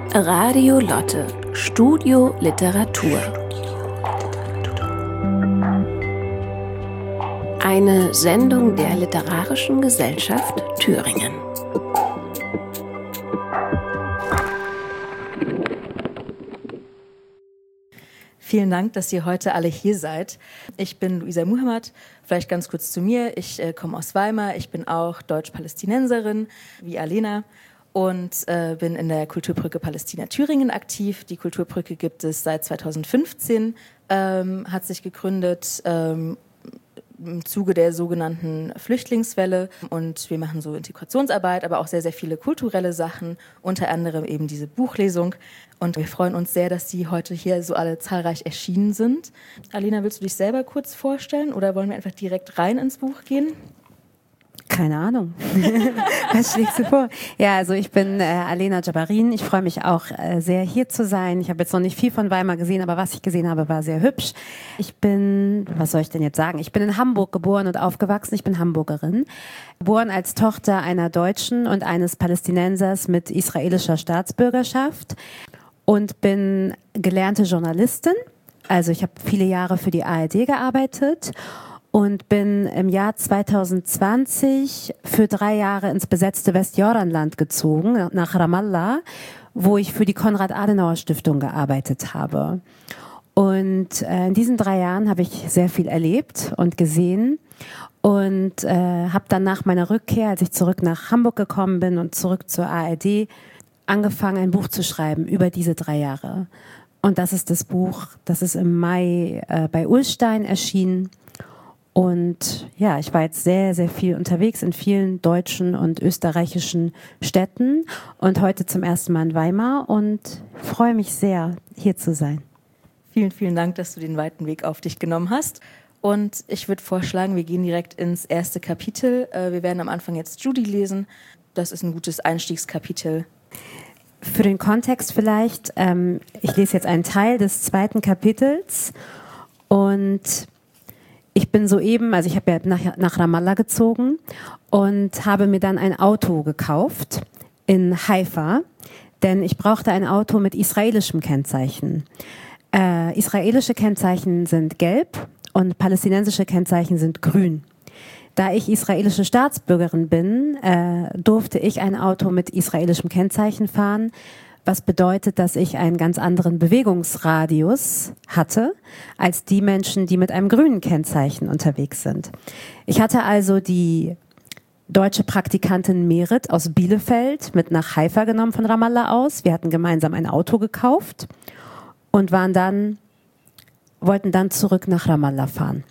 Radio Lotte, Studio Literatur. Eine Sendung der Literarischen Gesellschaft Thüringen. Vielen Dank, dass ihr heute alle hier seid. Ich bin Luisa Muhammad. Vielleicht ganz kurz zu mir. Ich komme aus Weimar. Ich bin auch Deutsch-Palästinenserin, wie Alena, und bin in der Kulturbrücke Palästina Thüringen aktiv. Die Kulturbrücke gibt es seit 2015, hat sich gegründet im Zuge der sogenannten Flüchtlingswelle, und wir machen so Integrationsarbeit, aber auch sehr, sehr viele kulturelle Sachen, unter anderem eben diese Buchlesung, und wir freuen uns sehr, dass die heute hier so alle zahlreich erschienen sind. Alena, willst du dich selber kurz vorstellen oder wollen wir einfach direkt rein ins Buch gehen? Keine Ahnung. Was schlägst du vor? Ja, also ich bin Alena Jabarin. Ich freue mich auch sehr, hier zu sein. Ich habe jetzt noch nicht viel von Weimar gesehen, aber was ich gesehen habe, war sehr hübsch. Ich bin, was soll ich denn jetzt sagen? Ich bin in Hamburg geboren und aufgewachsen. Ich bin Hamburgerin. Geboren als Tochter einer Deutschen und eines Palästinensers mit israelischer Staatsbürgerschaft und bin gelernte Journalistin. Also ich habe viele Jahre für die ARD gearbeitet und bin im Jahr 2020 für 3 Jahre ins besetzte Westjordanland gezogen, nach Ramallah, wo ich für die Konrad-Adenauer-Stiftung gearbeitet habe. Und in diesen 3 Jahren habe ich sehr viel erlebt und gesehen und habe dann nach meiner Rückkehr, als ich zurück nach Hamburg gekommen bin und zurück zur ARD, angefangen, ein Buch zu schreiben über diese 3 Jahre. Und das ist das Buch, das ist im Mai bei Ullstein erschienen. Und ja, ich war jetzt sehr, sehr viel unterwegs in vielen deutschen und österreichischen Städten und heute zum ersten Mal in Weimar und freue mich sehr, hier zu sein. Vielen, vielen Dank, dass du den weiten Weg auf dich genommen hast. Und ich würde vorschlagen, wir gehen direkt ins erste Kapitel. Wir werden am Anfang jetzt Judy lesen. Das ist ein gutes Einstiegskapitel. Für den Kontext vielleicht, ich lese jetzt einen Teil des 2. Kapitels und ich bin soeben, also ich habe ja nach Ramallah gezogen und habe mir dann ein Auto gekauft in Haifa, denn ich brauchte ein Auto mit israelischem Kennzeichen. Israelische Kennzeichen sind gelb und palästinensische Kennzeichen sind grün. Da ich israelische Staatsbürgerin bin, durfte ich ein Auto mit israelischem Kennzeichen fahren, was bedeutet, dass ich einen ganz anderen Bewegungsradius hatte als die Menschen, die mit einem grünen Kennzeichen unterwegs sind. Ich hatte also die deutsche Praktikantin Merit aus Bielefeld mit nach Haifa genommen von Ramallah aus. Wir hatten gemeinsam ein Auto gekauft und wollten dann zurück nach Ramallah fahren.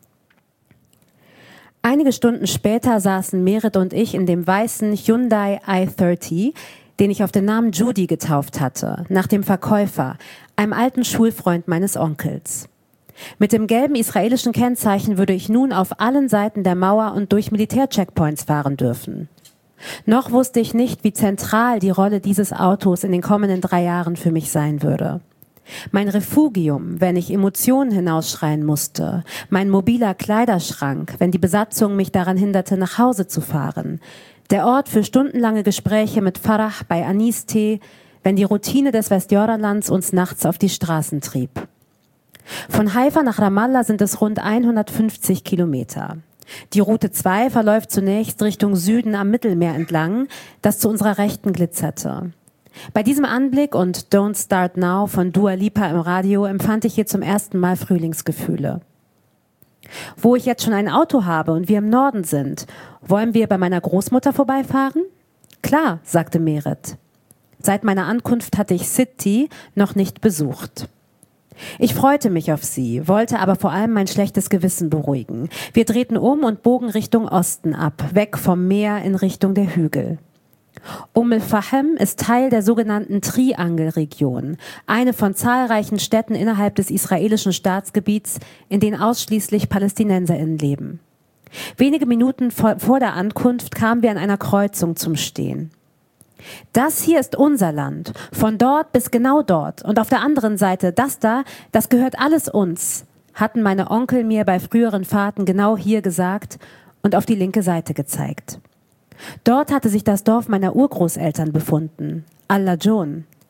Einige Stunden später saßen Merit und ich in dem weißen Hyundai i30, den ich auf den Namen Judy getauft hatte, nach dem Verkäufer, einem alten Schulfreund meines Onkels. Mit dem gelben israelischen Kennzeichen würde ich nun auf allen Seiten der Mauer und durch Militärcheckpoints fahren dürfen. Noch wusste ich nicht, wie zentral die Rolle dieses Autos in den kommenden 3 Jahren für mich sein würde. Mein Refugium, wenn ich Emotionen hinausschreien musste, mein mobiler Kleiderschrank, wenn die Besatzung mich daran hinderte, nach Hause zu fahren, der Ort für stundenlange Gespräche mit Farah bei Anistee, wenn die Routine des Westjordanlands uns nachts auf die Straßen trieb. Von Haifa nach Ramallah sind es rund 150 Kilometer. Die Route 2 verläuft zunächst Richtung Süden am Mittelmeer entlang, das zu unserer Rechten glitzerte. Bei diesem Anblick und Don't Start Now von Dua Lipa im Radio empfand ich hier zum ersten Mal Frühlingsgefühle. Wo ich jetzt schon ein Auto habe und wir im Norden sind, wollen wir bei meiner Großmutter vorbeifahren? Klar, sagte Merit. Seit meiner Ankunft hatte ich City noch nicht besucht. Ich freute mich auf sie, wollte aber vor allem mein schlechtes Gewissen beruhigen. Wir drehten um und bogen Richtung Osten ab, weg vom Meer in Richtung der Hügel. El-Fahem ist Teil der sogenannten Triangelregion, eine von zahlreichen Städten innerhalb des israelischen Staatsgebiets, in denen ausschließlich PalästinenserInnen leben. Wenige Minuten vor der Ankunft kamen wir an einer Kreuzung zum Stehen. Das hier ist unser Land, von dort bis genau dort. Und auf der anderen Seite, das gehört alles uns, hatten meine Onkel mir bei früheren Fahrten genau hier gesagt und auf die linke Seite gezeigt. Dort hatte sich das Dorf meiner Urgroßeltern befunden, Al-Lajon.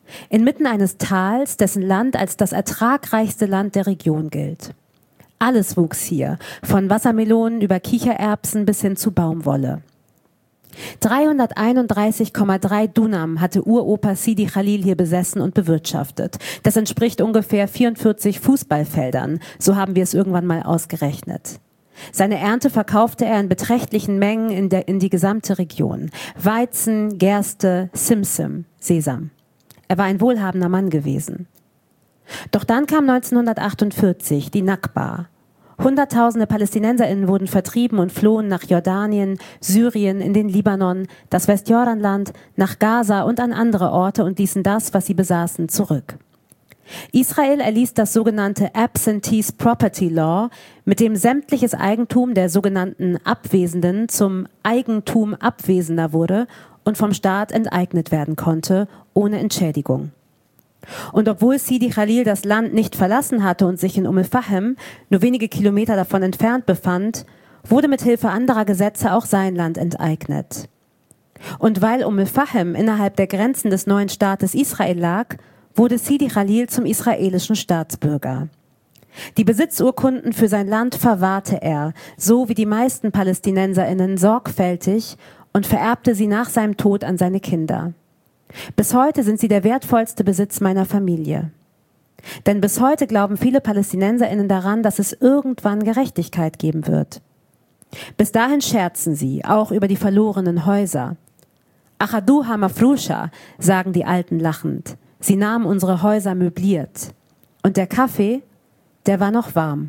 Inmitten eines Tals, dessen Land als das ertragreichste Land der Region gilt. Alles wuchs hier, von Wassermelonen über Kichererbsen bis hin zu Baumwolle. 331,3 Dunam hatte Uropa Sidi Khalil hier besessen und bewirtschaftet. Das entspricht ungefähr 44 Fußballfeldern, so haben wir es irgendwann mal ausgerechnet. Seine Ernte verkaufte er in beträchtlichen Mengen in die gesamte Region. Weizen, Gerste, Simsim, Sesam. Er war ein wohlhabender Mann gewesen. Doch dann kam 1948 die Nakba. Hunderttausende PalästinenserInnen wurden vertrieben und flohen nach Jordanien, Syrien, in den Libanon, das Westjordanland, nach Gaza und an andere Orte und ließen das, was sie besaßen, zurück. Israel erließ das sogenannte Absentees Property Law, mit dem sämtliches Eigentum der sogenannten Abwesenden zum Eigentum Abwesender wurde und vom Staat enteignet werden konnte, ohne Entschädigung. Und obwohl Sidi Khalil das Land nicht verlassen hatte und sich in Fahem, nur wenige Kilometer davon entfernt befand, wurde mit Hilfe anderer Gesetze auch sein Land enteignet. Und weil Fahem innerhalb der Grenzen des neuen Staates Israel lag, wurde Sidi Khalil zum israelischen Staatsbürger. Die Besitzurkunden für sein Land verwahrte er, so wie die meisten PalästinenserInnen, sorgfältig und vererbte sie nach seinem Tod an seine Kinder. Bis heute sind sie der wertvollste Besitz meiner Familie. Denn bis heute glauben viele PalästinenserInnen daran, dass es irgendwann Gerechtigkeit geben wird. Bis dahin scherzen sie, auch über die verlorenen Häuser. Achadu Hamafrusha, sagen die Alten lachend. Sie nahmen unsere Häuser möbliert. Und der Kaffee, der war noch warm.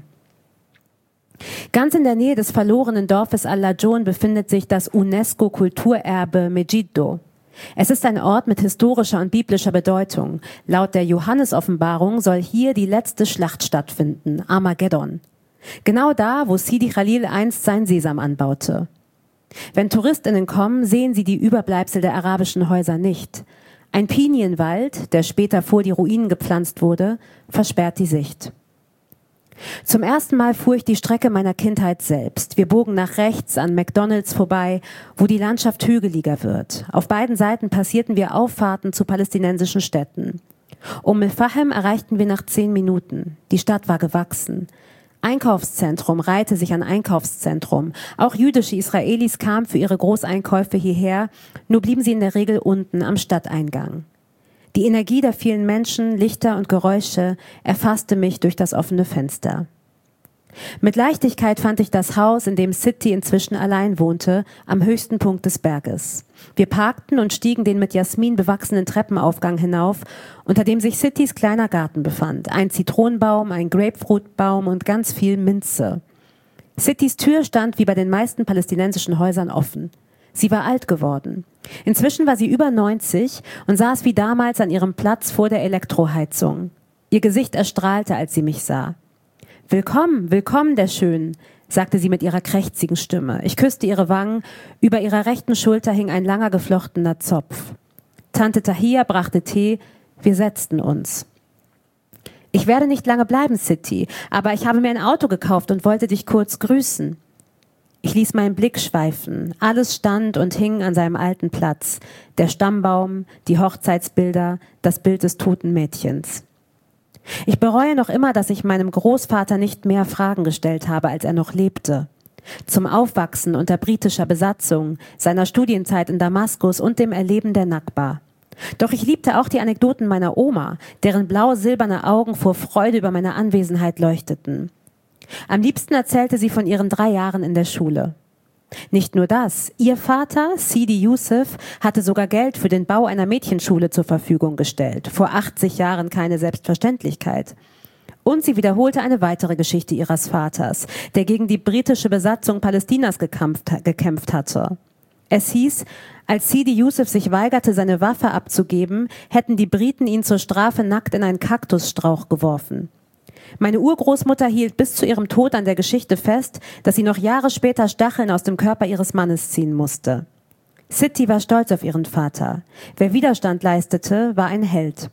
Ganz in der Nähe des verlorenen Dorfes Al-Lajon befindet sich das UNESCO-Kulturerbe Megiddo. Es ist ein Ort mit historischer und biblischer Bedeutung. Laut der Johannes-Offenbarung soll hier die letzte Schlacht stattfinden, Armageddon. Genau da, wo Sidi Khalil einst sein Sesam anbaute. Wenn TouristInnen kommen, sehen sie die Überbleibsel der arabischen Häuser nicht. Ein Pinienwald, der später vor die Ruinen gepflanzt wurde, versperrt die Sicht. Zum ersten Mal fuhr ich die Strecke meiner Kindheit selbst. Wir bogen nach rechts an McDonald's vorbei, wo die Landschaft hügeliger wird. Auf beiden Seiten passierten wir Auffahrten zu palästinensischen Städten. Fahem erreichten wir nach 10 Minuten. Die Stadt war gewachsen. Einkaufszentrum reihte sich an Einkaufszentrum. Auch jüdische Israelis kamen für ihre Großeinkäufe hierher, nur blieben sie in der Regel unten am Stadteingang. Die Energie der vielen Menschen, Lichter und Geräusche erfasste mich durch das offene Fenster. Mit Leichtigkeit fand ich das Haus, in dem Siti inzwischen allein wohnte, am höchsten Punkt des Berges. Wir parkten und stiegen den mit Jasmin bewachsenen Treppenaufgang hinauf, unter dem sich Sitis kleiner Garten befand. Ein Zitronenbaum, ein Grapefruitbaum und ganz viel Minze. Sitis Tür stand wie bei den meisten palästinensischen Häusern offen. Sie war alt geworden. Inzwischen war sie über 90 und saß wie damals an ihrem Platz vor der Elektroheizung. Ihr Gesicht erstrahlte, als sie mich sah. »Willkommen, willkommen, der Schönen«, sagte sie mit ihrer krächzigen Stimme. Ich küsste ihre Wangen, über ihrer rechten Schulter hing ein langer geflochtener Zopf. Tante Tahia brachte Tee, wir setzten uns. »Ich werde nicht lange bleiben, Siti, aber ich habe mir ein Auto gekauft und wollte dich kurz grüßen.« Ich ließ meinen Blick schweifen. Alles stand und hing an seinem alten Platz. Der Stammbaum, die Hochzeitsbilder, das Bild des toten Mädchens. Ich bereue noch immer, dass ich meinem Großvater nicht mehr Fragen gestellt habe, als er noch lebte. Zum Aufwachsen unter britischer Besatzung, seiner Studienzeit in Damaskus und dem Erleben der Nakba. Doch ich liebte auch die Anekdoten meiner Oma, deren blau-silberne Augen vor Freude über meine Anwesenheit leuchteten. Am liebsten erzählte sie von ihren 3 Jahren in der Schule. Nicht nur das, ihr Vater, Sidi Yusuf, hatte sogar Geld für den Bau einer Mädchenschule zur Verfügung gestellt. Vor 80 Jahren keine Selbstverständlichkeit. Und sie wiederholte eine weitere Geschichte ihres Vaters, der gegen die britische Besatzung Palästinas gekämpft hatte. Es hieß, als Sidi Yusuf sich weigerte, seine Waffe abzugeben, hätten die Briten ihn zur Strafe nackt in einen Kaktusstrauch geworfen. Meine Urgroßmutter hielt bis zu ihrem Tod an der Geschichte fest, dass sie noch Jahre später Stacheln aus dem Körper ihres Mannes ziehen musste. Siti war stolz auf ihren Vater. Wer Widerstand leistete, war ein Held.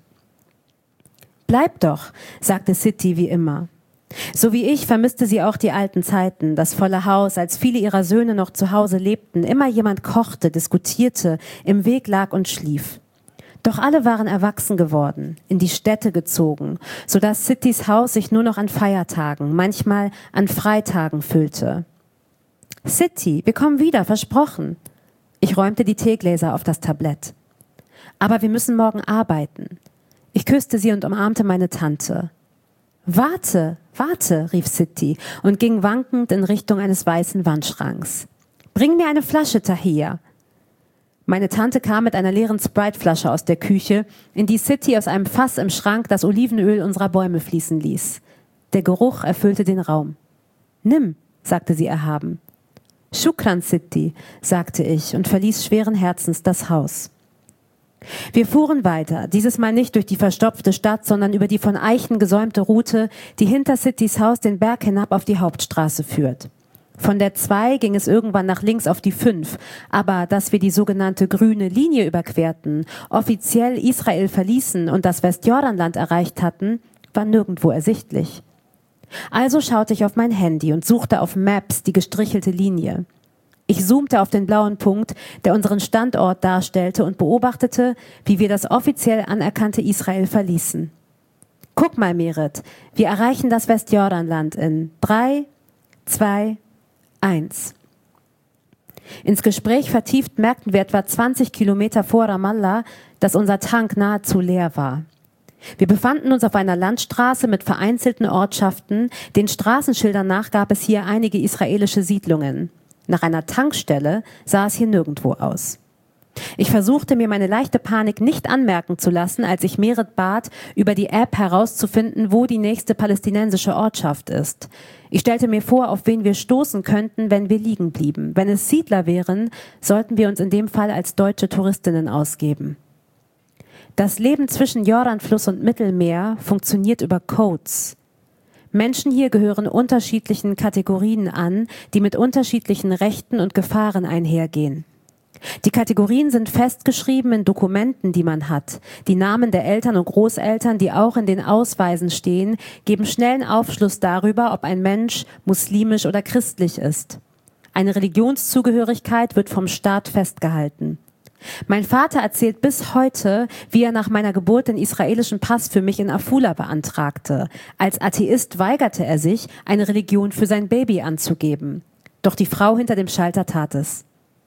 »Bleib doch«, sagte Siti wie immer. So wie ich vermisste sie auch die alten Zeiten, das volle Haus, als viele ihrer Söhne noch zu Hause lebten, immer jemand kochte, diskutierte, im Weg lag und schlief. Doch alle waren erwachsen geworden, in die Städte gezogen, sodass Sittys Haus sich nur noch an Feiertagen, manchmal an Freitagen füllte. »Sitti, wir kommen wieder, versprochen.« Ich räumte die Teegläser auf das Tablett. »Aber wir müssen morgen arbeiten.« Ich küsste sie und umarmte meine Tante. »Warte, warte«, rief Sitti und ging wankend in Richtung eines weißen Wandschranks. »Bring mir eine Flasche, Tahia.« Meine Tante kam mit einer leeren Sprite-Flasche aus der Küche, in die Sitti aus einem Fass im Schrank das Olivenöl unserer Bäume fließen ließ. Der Geruch erfüllte den Raum. »Nimm«, sagte sie erhaben. »Shukran, Sitti«, sagte ich und verließ schweren Herzens das Haus. Wir fuhren weiter, dieses Mal nicht durch die verstopfte Stadt, sondern über die von Eichen gesäumte Route, die hinter Sittys Haus den Berg hinab auf die Hauptstraße führt. Von der 2 ging es irgendwann nach links auf die 5, aber dass wir die sogenannte grüne Linie überquerten, offiziell Israel verließen und das Westjordanland erreicht hatten, war nirgendwo ersichtlich. Also schaute ich auf mein Handy und suchte auf Maps die gestrichelte Linie. Ich zoomte auf den blauen Punkt, der unseren Standort darstellte, und beobachtete, wie wir das offiziell anerkannte Israel verließen. Guck mal, Merit, wir erreichen das Westjordanland in 3, 2, 1. Ins Gespräch vertieft merkten wir etwa 20 Kilometer vor Ramallah, dass unser Tank nahezu leer war. Wir befanden uns auf einer Landstraße mit vereinzelten Ortschaften. Den Straßenschildern nach gab es hier einige israelische Siedlungen. Nach einer Tankstelle sah es hier nirgendwo aus. Ich versuchte mir meine leichte Panik nicht anmerken zu lassen, als ich Merit bat, über die App herauszufinden, wo die nächste palästinensische Ortschaft ist. Ich stellte mir vor, auf wen wir stoßen könnten, wenn wir liegen blieben. Wenn es Siedler wären, sollten wir uns in dem Fall als deutsche Touristinnen ausgeben. Das Leben zwischen Jordanfluss und Mittelmeer funktioniert über Codes. Menschen hier gehören unterschiedlichen Kategorien an, die mit unterschiedlichen Rechten und Gefahren einhergehen. Die Kategorien sind festgeschrieben in Dokumenten, die man hat. Die Namen der Eltern und Großeltern, die auch in den Ausweisen stehen, geben schnellen Aufschluss darüber, ob ein Mensch muslimisch oder christlich ist. Eine Religionszugehörigkeit wird vom Staat festgehalten. Mein Vater erzählt bis heute, wie er nach meiner Geburt den israelischen Pass für mich in Afula beantragte. Als Atheist weigerte er sich, eine Religion für sein Baby anzugeben. Doch die Frau hinter dem Schalter tat es.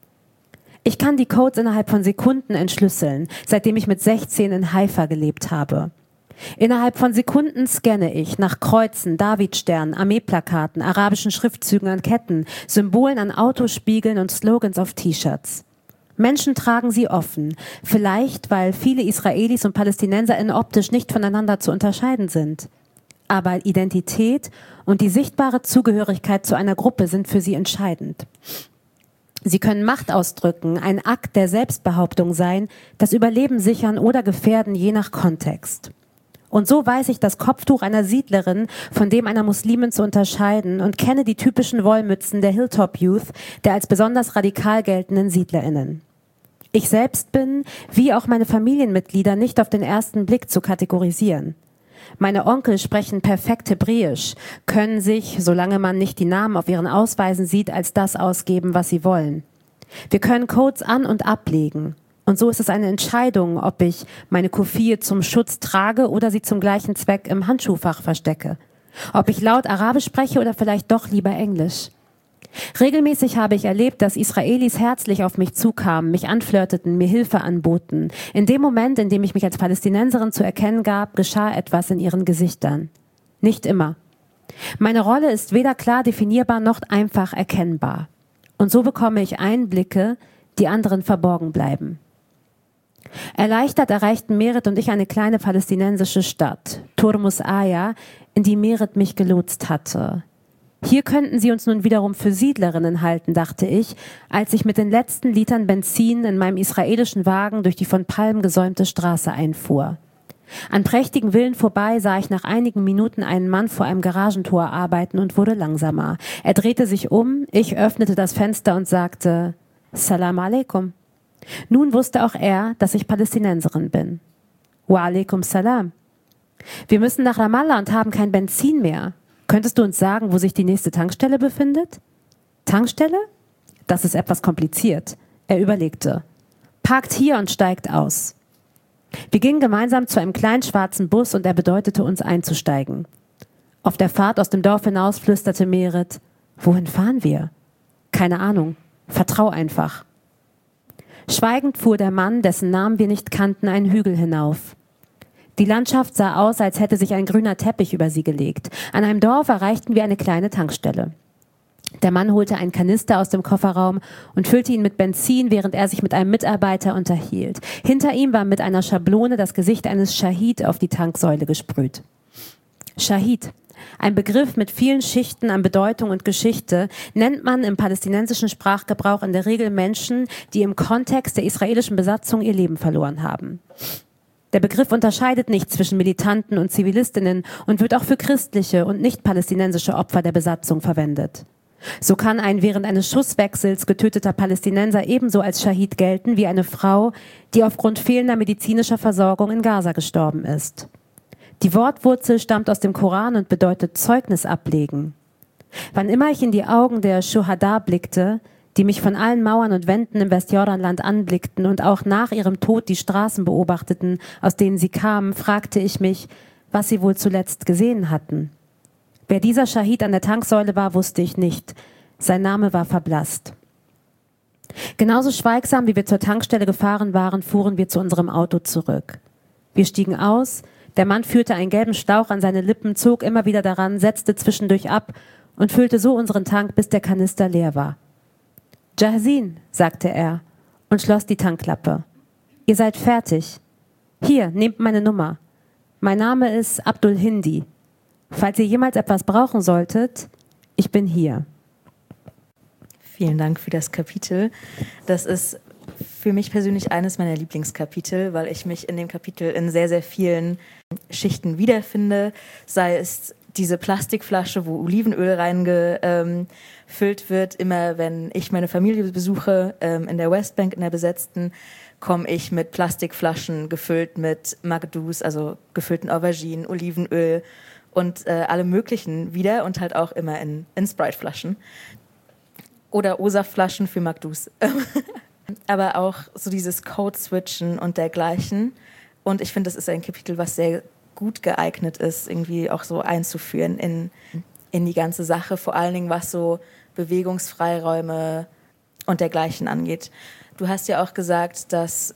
Ich kann die Codes innerhalb von Sekunden entschlüsseln, seitdem ich mit 16 in Haifa gelebt habe. Innerhalb von Sekunden scanne ich nach Kreuzen, Davidsternen, Armeeplakaten, arabischen Schriftzügen an Ketten, Symbolen an Autospiegeln und Slogans auf T-Shirts. Menschen tragen sie offen, vielleicht weil viele Israelis und PalästinenserInnen optisch nicht voneinander zu unterscheiden sind. Aber Identität und die sichtbare Zugehörigkeit zu einer Gruppe sind für sie entscheidend. Sie können Macht ausdrücken, ein Akt der Selbstbehauptung sein, das Überleben sichern oder gefährden, je nach Kontext. Und so weiß ich das Kopftuch einer Siedlerin von dem einer Muslimin zu unterscheiden und kenne die typischen Wollmützen der Hilltop Youth, der als besonders radikal geltenden SiedlerInnen. Ich selbst bin, wie auch meine Familienmitglieder, nicht auf den ersten Blick zu kategorisieren. Meine Onkel sprechen perfekt Hebräisch, können sich, solange man nicht die Namen auf ihren Ausweisen sieht, als das ausgeben, was sie wollen. Wir können Codes an- und ablegen. Und so ist es eine Entscheidung, ob ich meine Kufie zum Schutz trage oder sie zum gleichen Zweck im Handschuhfach verstecke. Ob ich laut Arabisch spreche oder vielleicht doch lieber Englisch. Regelmäßig habe ich erlebt, dass Israelis herzlich auf mich zukamen, mich anflirteten, mir Hilfe anboten. In dem Moment, in dem ich mich als Palästinenserin zu erkennen gab, geschah etwas in ihren Gesichtern. Nicht immer. Meine Rolle ist weder klar definierbar noch einfach erkennbar. Und so bekomme ich Einblicke, die anderen verborgen bleiben. Erleichtert erreichten Merit und ich eine kleine palästinensische Stadt, Turmus Aya, in die Merit mich gelotst hatte. Hier könnten sie uns nun wiederum für Siedlerinnen halten, dachte ich, als ich mit den letzten Litern Benzin in meinem israelischen Wagen durch die von Palmen gesäumte Straße einfuhr. An prächtigen Villen vorbei sah ich nach einigen Minuten einen Mann vor einem Garagentor arbeiten und wurde langsamer. Er drehte sich um, ich öffnete das Fenster und sagte, Salam alaikum. Nun wusste auch er, dass ich Palästinenserin bin. Wa alaikum salam. Wir müssen nach Ramallah und haben kein Benzin mehr. Könntest du uns sagen, wo sich die nächste Tankstelle befindet? Tankstelle? Das ist etwas kompliziert. Er überlegte. Parkt hier und steigt aus. Wir gingen gemeinsam zu einem kleinen schwarzen Bus und er bedeutete uns einzusteigen. Auf der Fahrt aus dem Dorf hinaus flüsterte Merit: Wohin fahren wir? Keine Ahnung. Vertrau einfach. Schweigend fuhr der Mann, dessen Namen wir nicht kannten, einen Hügel hinauf. Die Landschaft sah aus, als hätte sich ein grüner Teppich über sie gelegt. An einem Dorf erreichten wir eine kleine Tankstelle. Der Mann holte einen Kanister aus dem Kofferraum und füllte ihn mit Benzin, während er sich mit einem Mitarbeiter unterhielt. Hinter ihm war mit einer Schablone das Gesicht eines Schahid auf die Tanksäule gesprüht. Schahid, ein Begriff mit vielen Schichten an Bedeutung und Geschichte, nennt man im palästinensischen Sprachgebrauch in der Regel Menschen, die im Kontext der israelischen Besatzung ihr Leben verloren haben. Der Begriff unterscheidet nicht zwischen Militanten und Zivilistinnen und wird auch für christliche und nicht-palästinensische Opfer der Besatzung verwendet. So kann ein während eines Schusswechsels getöteter Palästinenser ebenso als Schahid gelten wie eine Frau, die aufgrund fehlender medizinischer Versorgung in Gaza gestorben ist. Die Wortwurzel stammt aus dem Koran und bedeutet Zeugnis ablegen. Wann immer ich in die Augen der Schuhada blickte, die mich von allen Mauern und Wänden im Westjordanland anblickten und auch nach ihrem Tod die Straßen beobachteten, aus denen sie kamen, fragte ich mich, was sie wohl zuletzt gesehen hatten. Wer dieser Schahid an der Tanksäule war, wusste ich nicht. Sein Name war verblasst. Genauso schweigsam, wie wir zur Tankstelle gefahren waren, fuhren wir zu unserem Auto zurück. Wir stiegen aus, der Mann führte einen gelben Schlauch an seine Lippen, zog immer wieder daran, setzte zwischendurch ab und füllte so unseren Tank, bis der Kanister leer war. »Jahzin«, sagte er und schloss die Tankklappe. »Ihr seid fertig. Hier, nehmt meine Nummer. Mein Name ist Abdul Hindi. Falls ihr jemals etwas brauchen solltet, ich bin hier.« Vielen Dank für das Kapitel. Das ist für mich persönlich eines meiner Lieblingskapitel, weil ich mich in dem Kapitel in sehr, sehr vielen Schichten wiederfinde. Sei es diese Plastikflasche, wo Olivenöl reingefüllt wird. Immer wenn ich meine Familie besuche, in der Westbank, in der besetzten, komme ich mit Plastikflaschen gefüllt mit Magdous, also gefüllten Auberginen, Olivenöl und alle möglichen wieder und halt auch immer in Sprite-Flaschen. Oder O-Saft-Flaschen für Magdous. Aber auch so dieses Code-Switchen und dergleichen. Und ich finde, das ist ein Kapitel, was sehr gut geeignet ist, irgendwie auch so einzuführen in die ganze Sache, vor allen Dingen was so Bewegungsfreiräume und dergleichen angeht. Du hast ja auch gesagt, dass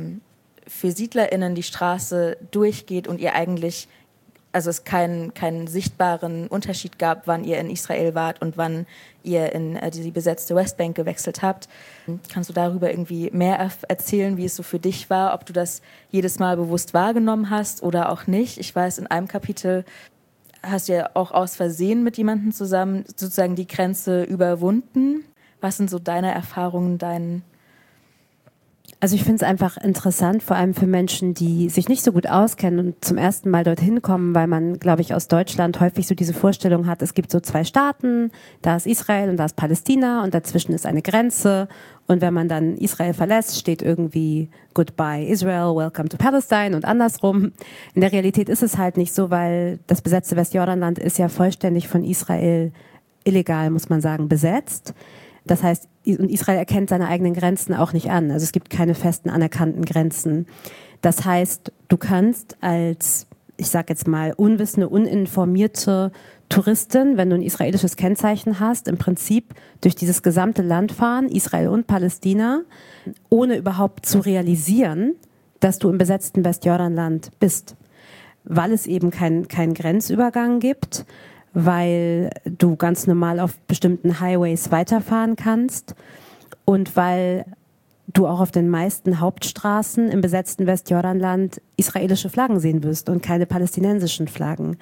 für SiedlerInnen die Straße durchgeht und ihr eigentlich, also es keinen sichtbaren Unterschied gab, wann ihr in Israel wart und wann ihr in die besetzte Westbank gewechselt habt. Kannst du darüber irgendwie mehr erzählen, wie es so für dich war, ob du das jedes Mal bewusst wahrgenommen hast oder auch nicht? Ich weiß, in einem Kapitel hast du ja auch aus Versehen mit jemandem zusammen sozusagen die Grenze überwunden. Was sind so deine Erfahrungen, Also ich finde es einfach interessant, vor allem für Menschen, die sich nicht so gut auskennen und zum ersten Mal dorthin kommen, weil man, glaube ich, aus Deutschland häufig so diese Vorstellung hat, es gibt so zwei Staaten, da ist Israel und da ist Palästina und dazwischen ist eine Grenze und wenn man dann Israel verlässt, steht irgendwie Goodbye Israel, Welcome to Palestine und andersrum. In der Realität ist es halt nicht so, weil das besetzte Westjordanland ist ja vollständig von Israel illegal, muss man sagen, besetzt. Das heißt, Israel erkennt seine eigenen Grenzen auch nicht an. Also es gibt keine festen anerkannten Grenzen. Das heißt, du kannst als, ich sag jetzt mal, unwissende, uninformierte Touristin, wenn du ein israelisches Kennzeichen hast, im Prinzip durch dieses gesamte Land fahren, Israel und Palästina, ohne überhaupt zu realisieren, dass du im besetzten Westjordanland bist. Weil es eben keinen Grenzübergang gibt, weil du ganz normal auf bestimmten Highways weiterfahren kannst und weil du auch auf den meisten Hauptstraßen im besetzten Westjordanland israelische Flaggen sehen wirst und keine palästinensischen Flaggen.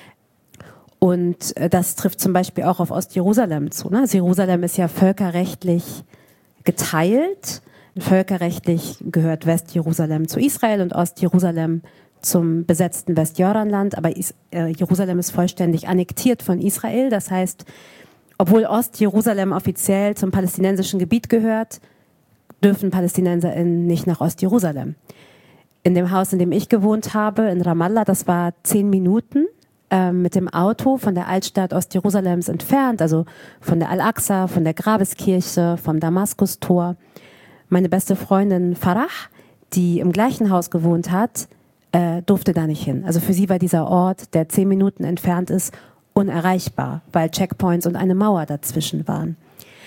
Und das trifft zum Beispiel auch auf Ostjerusalem zu. Ne? Also Jerusalem ist ja völkerrechtlich geteilt. Völkerrechtlich gehört Westjerusalem zu Israel und Ostjerusalem zum besetzten Westjordanland, aber Jerusalem ist vollständig annektiert von Israel. Das heißt, obwohl Ostjerusalem offiziell zum palästinensischen Gebiet gehört, dürfen PalästinenserInnen nicht nach Ostjerusalem. In dem Haus, in dem ich gewohnt habe, in Ramallah, das war 10 Minuten mit dem Auto von der Altstadt Ostjerusalems entfernt, also von der Al-Aqsa, von der Grabeskirche, vom Damaskustor. Meine beste Freundin Farah, die im gleichen Haus gewohnt hat, durfte da nicht hin. Also für sie war dieser Ort, der 10 Minuten entfernt ist, unerreichbar, weil Checkpoints und eine Mauer dazwischen waren.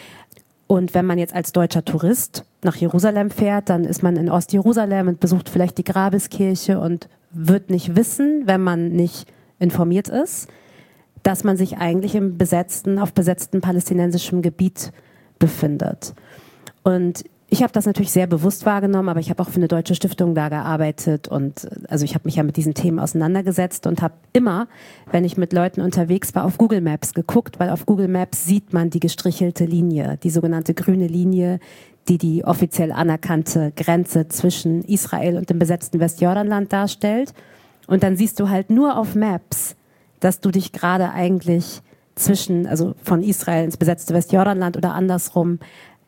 Und wenn man jetzt als deutscher Tourist nach Jerusalem fährt, dann ist man in Ostjerusalem und besucht vielleicht die Grabeskirche und wird nicht wissen, wenn man nicht informiert ist, dass man sich eigentlich auf besetztem palästinensischem Gebiet befindet. Und ich habe das natürlich sehr bewusst wahrgenommen, aber ich habe auch für eine deutsche Stiftung da gearbeitet und also ich habe mich ja mit diesen Themen auseinandergesetzt und habe immer, wenn ich mit Leuten unterwegs war, auf Google Maps geguckt, weil auf Google Maps sieht man die gestrichelte Linie, die sogenannte grüne Linie, die die offiziell anerkannte Grenze zwischen Israel und dem besetzten Westjordanland darstellt. Und dann siehst du halt nur auf Maps, dass du dich gerade eigentlich also von Israel ins besetzte Westjordanland oder andersrum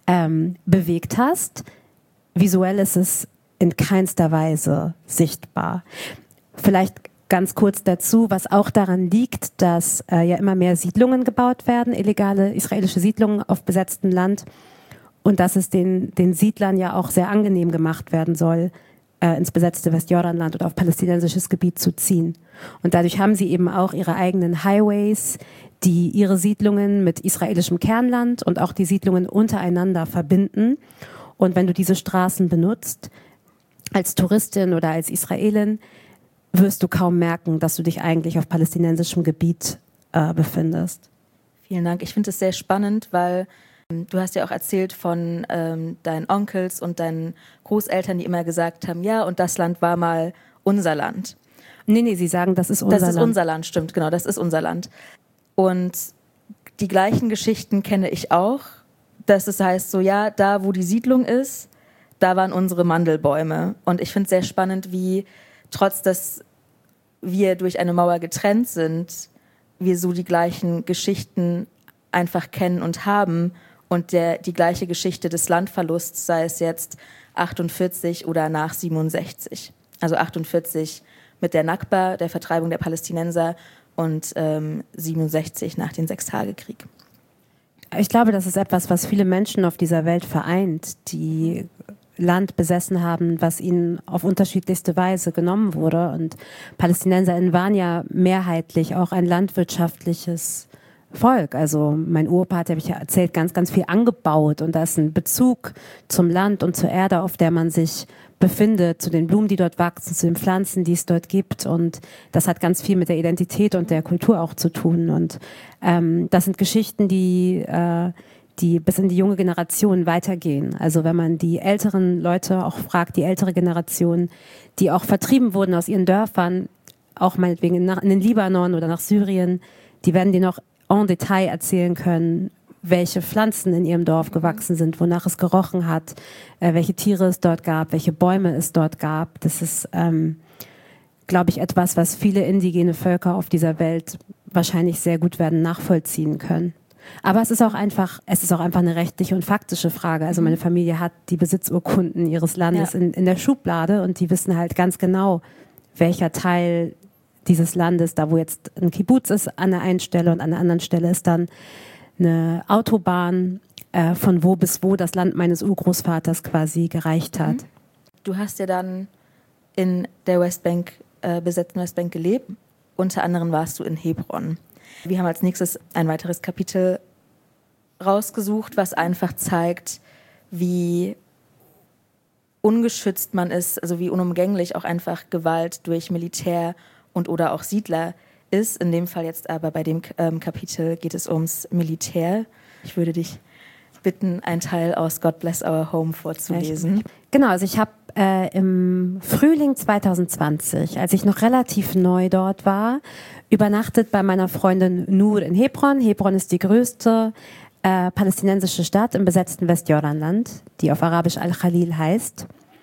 bewegt hast. Visuell ist es in keinster Weise sichtbar. Vielleicht ganz kurz dazu, was auch daran liegt, dass ja immer mehr Siedlungen gebaut werden, illegale israelische Siedlungen auf besetztem Land und dass es den Siedlern ja auch sehr angenehm gemacht werden soll, ins besetzte Westjordanland oder auf palästinensisches Gebiet zu ziehen. Und dadurch haben sie eben auch ihre eigenen Highways, die ihre Siedlungen mit israelischem Kernland und auch die Siedlungen untereinander verbinden. Und wenn du diese Straßen benutzt, als Touristin oder als Israelin, wirst du kaum merken, dass du dich eigentlich auf palästinensischem Gebiet befindest. Vielen Dank. Ich finde es sehr spannend, weil du hast ja auch erzählt von deinen Onkels und deinen Großeltern, die immer gesagt haben, ja, und das Land war mal unser Land. Nee, sie sagen, das ist unser Land. Das ist unser Land, stimmt, genau, das ist unser Land. Und die gleichen Geschichten kenne ich auch, dass es heißt so, ja, da wo die Siedlung ist, da waren unsere Mandelbäume. Und ich finde es sehr spannend, wie trotz dass wir durch eine Mauer getrennt sind, wir so die gleichen Geschichten einfach kennen und haben und die gleiche Geschichte des Landverlusts, sei es jetzt 48 oder nach 67. Also 48 mit der Nakba, der Vertreibung der Palästinenser, und 67 nach dem Sechstagekrieg. Ich glaube, das ist etwas, was viele Menschen auf dieser Welt vereint, die Land besessen haben, was ihnen auf unterschiedlichste Weise genommen wurde. Und PalästinenserInnen waren ja mehrheitlich auch ein landwirtschaftliches Volk. Also mein Uropa hat, habe ich ja erzählt, ganz, ganz viel angebaut. Und da ist ein Bezug zum Land und zur Erde, auf der man sich befindet, zu den Blumen, die dort wachsen, zu den Pflanzen, die es dort gibt. Und das hat ganz viel mit der Identität und der Kultur auch zu tun. Und das sind Geschichten, die bis in die junge Generation weitergehen. Also wenn man die älteren Leute auch fragt, die ältere Generation, die auch vertrieben wurden aus ihren Dörfern, auch meinetwegen in den Libanon oder nach Syrien, die werden dir noch en Detail erzählen können, welche Pflanzen in ihrem Dorf gewachsen sind, wonach es gerochen hat, welche Tiere es dort gab, welche Bäume es dort gab. Das ist, glaube ich, etwas, was viele indigene Völker auf dieser Welt wahrscheinlich sehr gut werden nachvollziehen können. Aber es ist auch einfach eine rechtliche und faktische Frage. Also meine Familie hat die Besitzurkunden ihres Landes in der Schublade und die wissen halt ganz genau, welcher Teil dieses Landes, da wo jetzt ein Kibbutz ist an der einen Stelle und an der anderen Stelle ist dann eine Autobahn, von wo bis wo das Land meines Urgroßvaters quasi gereicht hat. Du hast ja dann in der Westbank, besetzten Westbank gelebt. Unter anderem warst du in Hebron. Wir haben als nächstes ein weiteres Kapitel rausgesucht, was einfach zeigt, wie ungeschützt man ist, also wie unumgänglich auch einfach Gewalt durch Militär und oder auch Siedler ist. In dem Fall jetzt aber bei dem Kapitel geht es ums Militär. Ich würde dich bitten, einen Teil aus God Bless Our Home vorzulesen. Genau, also ich habe im Frühling 2020, als ich noch relativ neu dort war, übernachtet bei meiner Freundin Nur in Hebron. Hebron ist die größte palästinensische Stadt im besetzten Westjordanland, die auf Arabisch Al-Khalil heißt.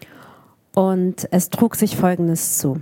Und es trug sich Folgendes zu.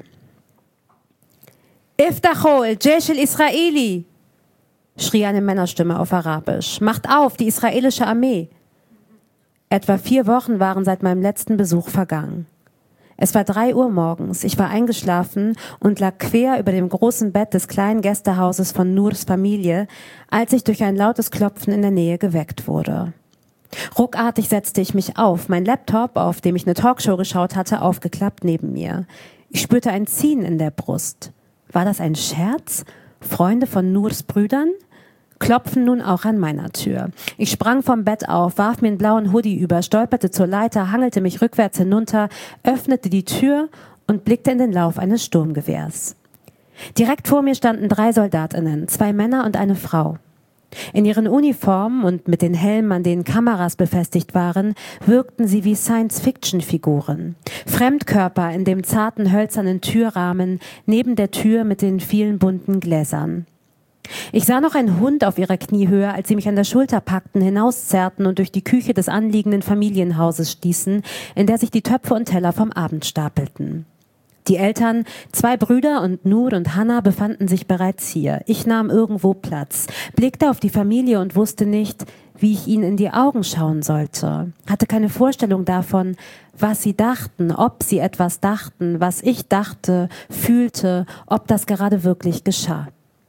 Iftacho el-Jaysh al-Israeli, schrie eine Männerstimme auf Arabisch. Macht auf, die israelische Armee. Etwa 4 Wochen waren seit meinem letzten Besuch vergangen. Es war 3 Uhr morgens. Ich war eingeschlafen und lag quer über dem großen Bett des kleinen Gästehauses von Nurs Familie, als ich durch ein lautes Klopfen in der Nähe geweckt wurde. Ruckartig setzte ich mich auf, mein Laptop, auf dem ich eine Talkshow geschaut hatte, aufgeklappt neben mir. Ich spürte ein Ziehen in der Brust. War das ein Scherz? Freunde von Nurs Brüdern? Klopfen nun auch an meiner Tür. Ich sprang vom Bett auf, warf mir einen blauen Hoodie über, stolperte zur Leiter, hangelte mich rückwärts hinunter, öffnete die Tür und blickte in den Lauf eines Sturmgewehrs. Direkt vor mir standen 3 SoldatInnen, 2 Männer und eine Frau. In ihren Uniformen und mit den Helmen, an denen Kameras befestigt waren, wirkten sie wie Science-Fiction-Figuren. Fremdkörper in dem zarten, hölzernen Türrahmen, neben der Tür mit den vielen bunten Gläsern. Ich sah noch einen Hund auf ihrer Kniehöhe, als sie mich an der Schulter packten, hinauszerrten und durch die Küche des anliegenden Familienhauses stießen, in der sich die Töpfe und Teller vom Abend stapelten. Die Eltern, 2 Brüder und Nur und Hannah befanden sich bereits hier. Ich nahm irgendwo Platz, blickte auf die Familie und wusste nicht, wie ich ihnen in die Augen schauen sollte. Hatte keine Vorstellung davon, was sie dachten, ob sie etwas dachten, was ich dachte, fühlte, ob das gerade wirklich geschah.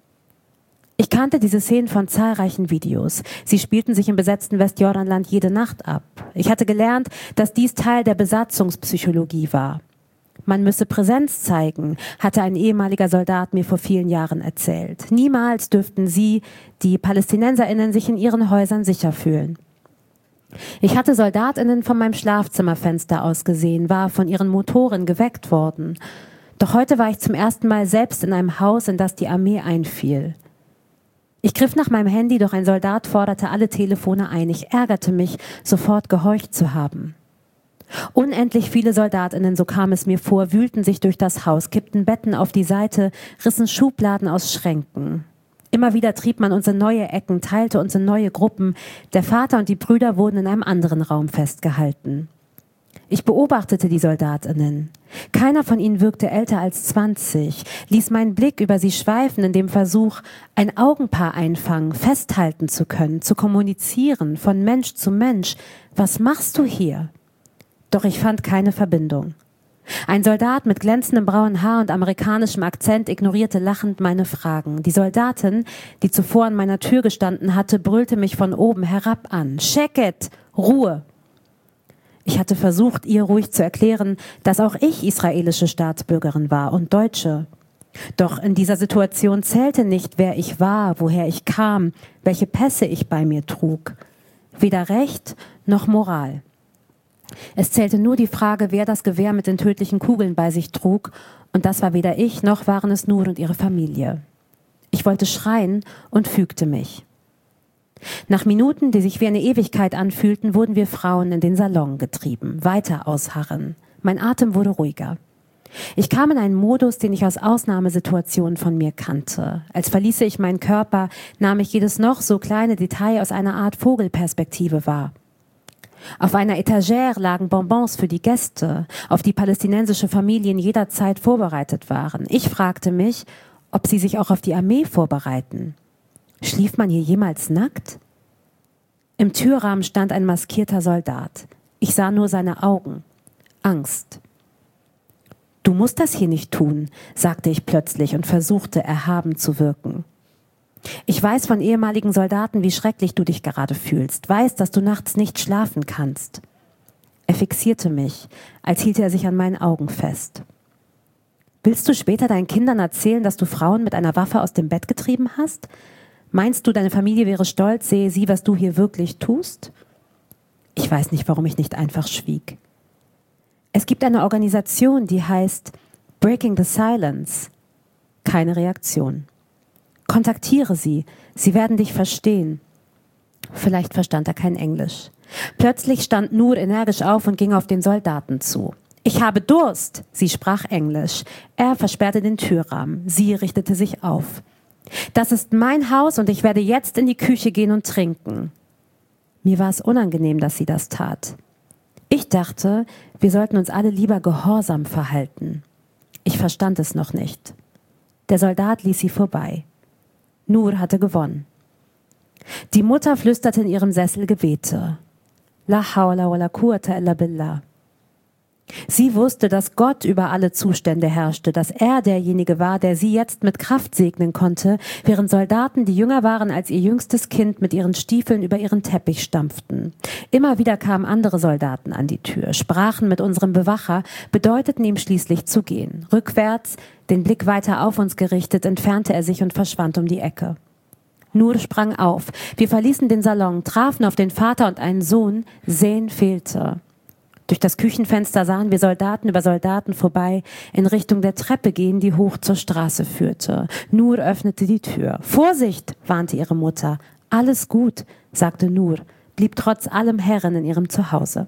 Ich kannte diese Szenen von zahlreichen Videos. Sie spielten sich im besetzten Westjordanland jede Nacht ab. Ich hatte gelernt, dass dies Teil der Besatzungspsychologie war. Man müsse Präsenz zeigen, hatte ein ehemaliger Soldat mir vor vielen Jahren erzählt. Niemals dürften sie, die PalästinenserInnen, sich in ihren Häusern sicher fühlen. Ich hatte SoldatInnen von meinem Schlafzimmerfenster aus gesehen, war von ihren Motoren geweckt worden. Doch heute war ich zum ersten Mal selbst in einem Haus, in das die Armee einfiel. Ich griff nach meinem Handy, doch ein Soldat forderte alle Telefone ein. Ich ärgerte mich, sofort gehorcht zu haben. Unendlich viele SoldatInnen, so kam es mir vor, wühlten sich durch das Haus, kippten Betten auf die Seite, rissen Schubladen aus Schränken. Immer wieder trieb man uns in neue Ecken, teilte uns in neue Gruppen. Der Vater und die Brüder wurden in einem anderen Raum festgehalten. Ich beobachtete die SoldatInnen. Keiner von ihnen wirkte älter als 20, ließ meinen Blick über sie schweifen in dem Versuch, ein Augenpaar einfangen, festhalten zu können, zu kommunizieren, von Mensch zu Mensch. Was machst du hier? Doch ich fand keine Verbindung. Ein Soldat mit glänzendem braunen Haar und amerikanischem Akzent ignorierte lachend meine Fragen. Die Soldatin, die zuvor an meiner Tür gestanden hatte, brüllte mich von oben herab an. Sheket! Ruhe! Ich hatte versucht, ihr ruhig zu erklären, dass auch ich israelische Staatsbürgerin war und Deutsche. Doch in dieser Situation zählte nicht, wer ich war, woher ich kam, welche Pässe ich bei mir trug. Weder Recht noch Moral. Es zählte nur die Frage, wer das Gewehr mit den tödlichen Kugeln bei sich trug, und das war weder ich, noch waren es Nur und ihre Familie. Ich wollte schreien und fügte mich. Nach Minuten, die sich wie eine Ewigkeit anfühlten, wurden wir Frauen in den Salon getrieben, weiter ausharren. Mein Atem wurde ruhiger. Ich kam in einen Modus, den ich aus Ausnahmesituationen von mir kannte. Als verließe ich meinen Körper, nahm ich jedes noch so kleine Detail aus einer Art Vogelperspektive wahr. Auf einer Etagere lagen Bonbons für die Gäste, auf die palästinensische Familien jederzeit vorbereitet waren. Ich fragte mich, ob sie sich auch auf die Armee vorbereiten. Schlief man hier jemals nackt? Im Türrahmen stand ein maskierter Soldat. Ich sah nur seine Augen. Angst. Du musst das hier nicht tun, sagte ich plötzlich und versuchte, erhaben zu wirken. Ich weiß von ehemaligen Soldaten, wie schrecklich du dich gerade fühlst, weiß, dass du nachts nicht schlafen kannst. Er fixierte mich, als hielte er sich an meinen Augen fest. Willst du später deinen Kindern erzählen, dass du Frauen mit einer Waffe aus dem Bett getrieben hast? Meinst du, deine Familie wäre stolz, sehe sie, was du hier wirklich tust? Ich weiß nicht, warum ich nicht einfach schwieg. Es gibt eine Organisation, die heißt Breaking the Silence. Keine Reaktion. Kontaktiere sie, sie werden dich verstehen. Vielleicht verstand er kein Englisch. Plötzlich stand Nur energisch auf und ging auf den Soldaten zu. Ich habe Durst, sie sprach Englisch. Er versperrte den Türrahmen, sie richtete sich auf. Das ist mein Haus und ich werde jetzt in die Küche gehen und trinken. Mir war es unangenehm, dass sie das tat. Ich dachte, wir sollten uns alle lieber gehorsam verhalten. Ich verstand es noch nicht. Der Soldat ließ sie vorbei. Nur hatte gewonnen. Die Mutter flüsterte in ihrem Sessel Gebete. La hawla wa la quwwata illa billah. Sie wusste, dass Gott über alle Zustände herrschte, dass er derjenige war, der sie jetzt mit Kraft segnen konnte, während Soldaten, die jünger waren als ihr jüngstes Kind, mit ihren Stiefeln über ihren Teppich stampften. Immer wieder kamen andere Soldaten an die Tür, sprachen mit unserem Bewacher, bedeuteten ihm schließlich zu gehen. Rückwärts, den Blick weiter auf uns gerichtet, entfernte er sich und verschwand um die Ecke. Nur sprang auf. Wir verließen den Salon, trafen auf den Vater und einen Sohn. Zayn fehlte. Durch das Küchenfenster sahen wir Soldaten über Soldaten vorbei, in Richtung der Treppe gehen, die hoch zur Straße führte. Nur öffnete die Tür. »Vorsicht«, warnte ihre Mutter. »Alles gut«, sagte Nur, blieb trotz allem Herrin in ihrem Zuhause.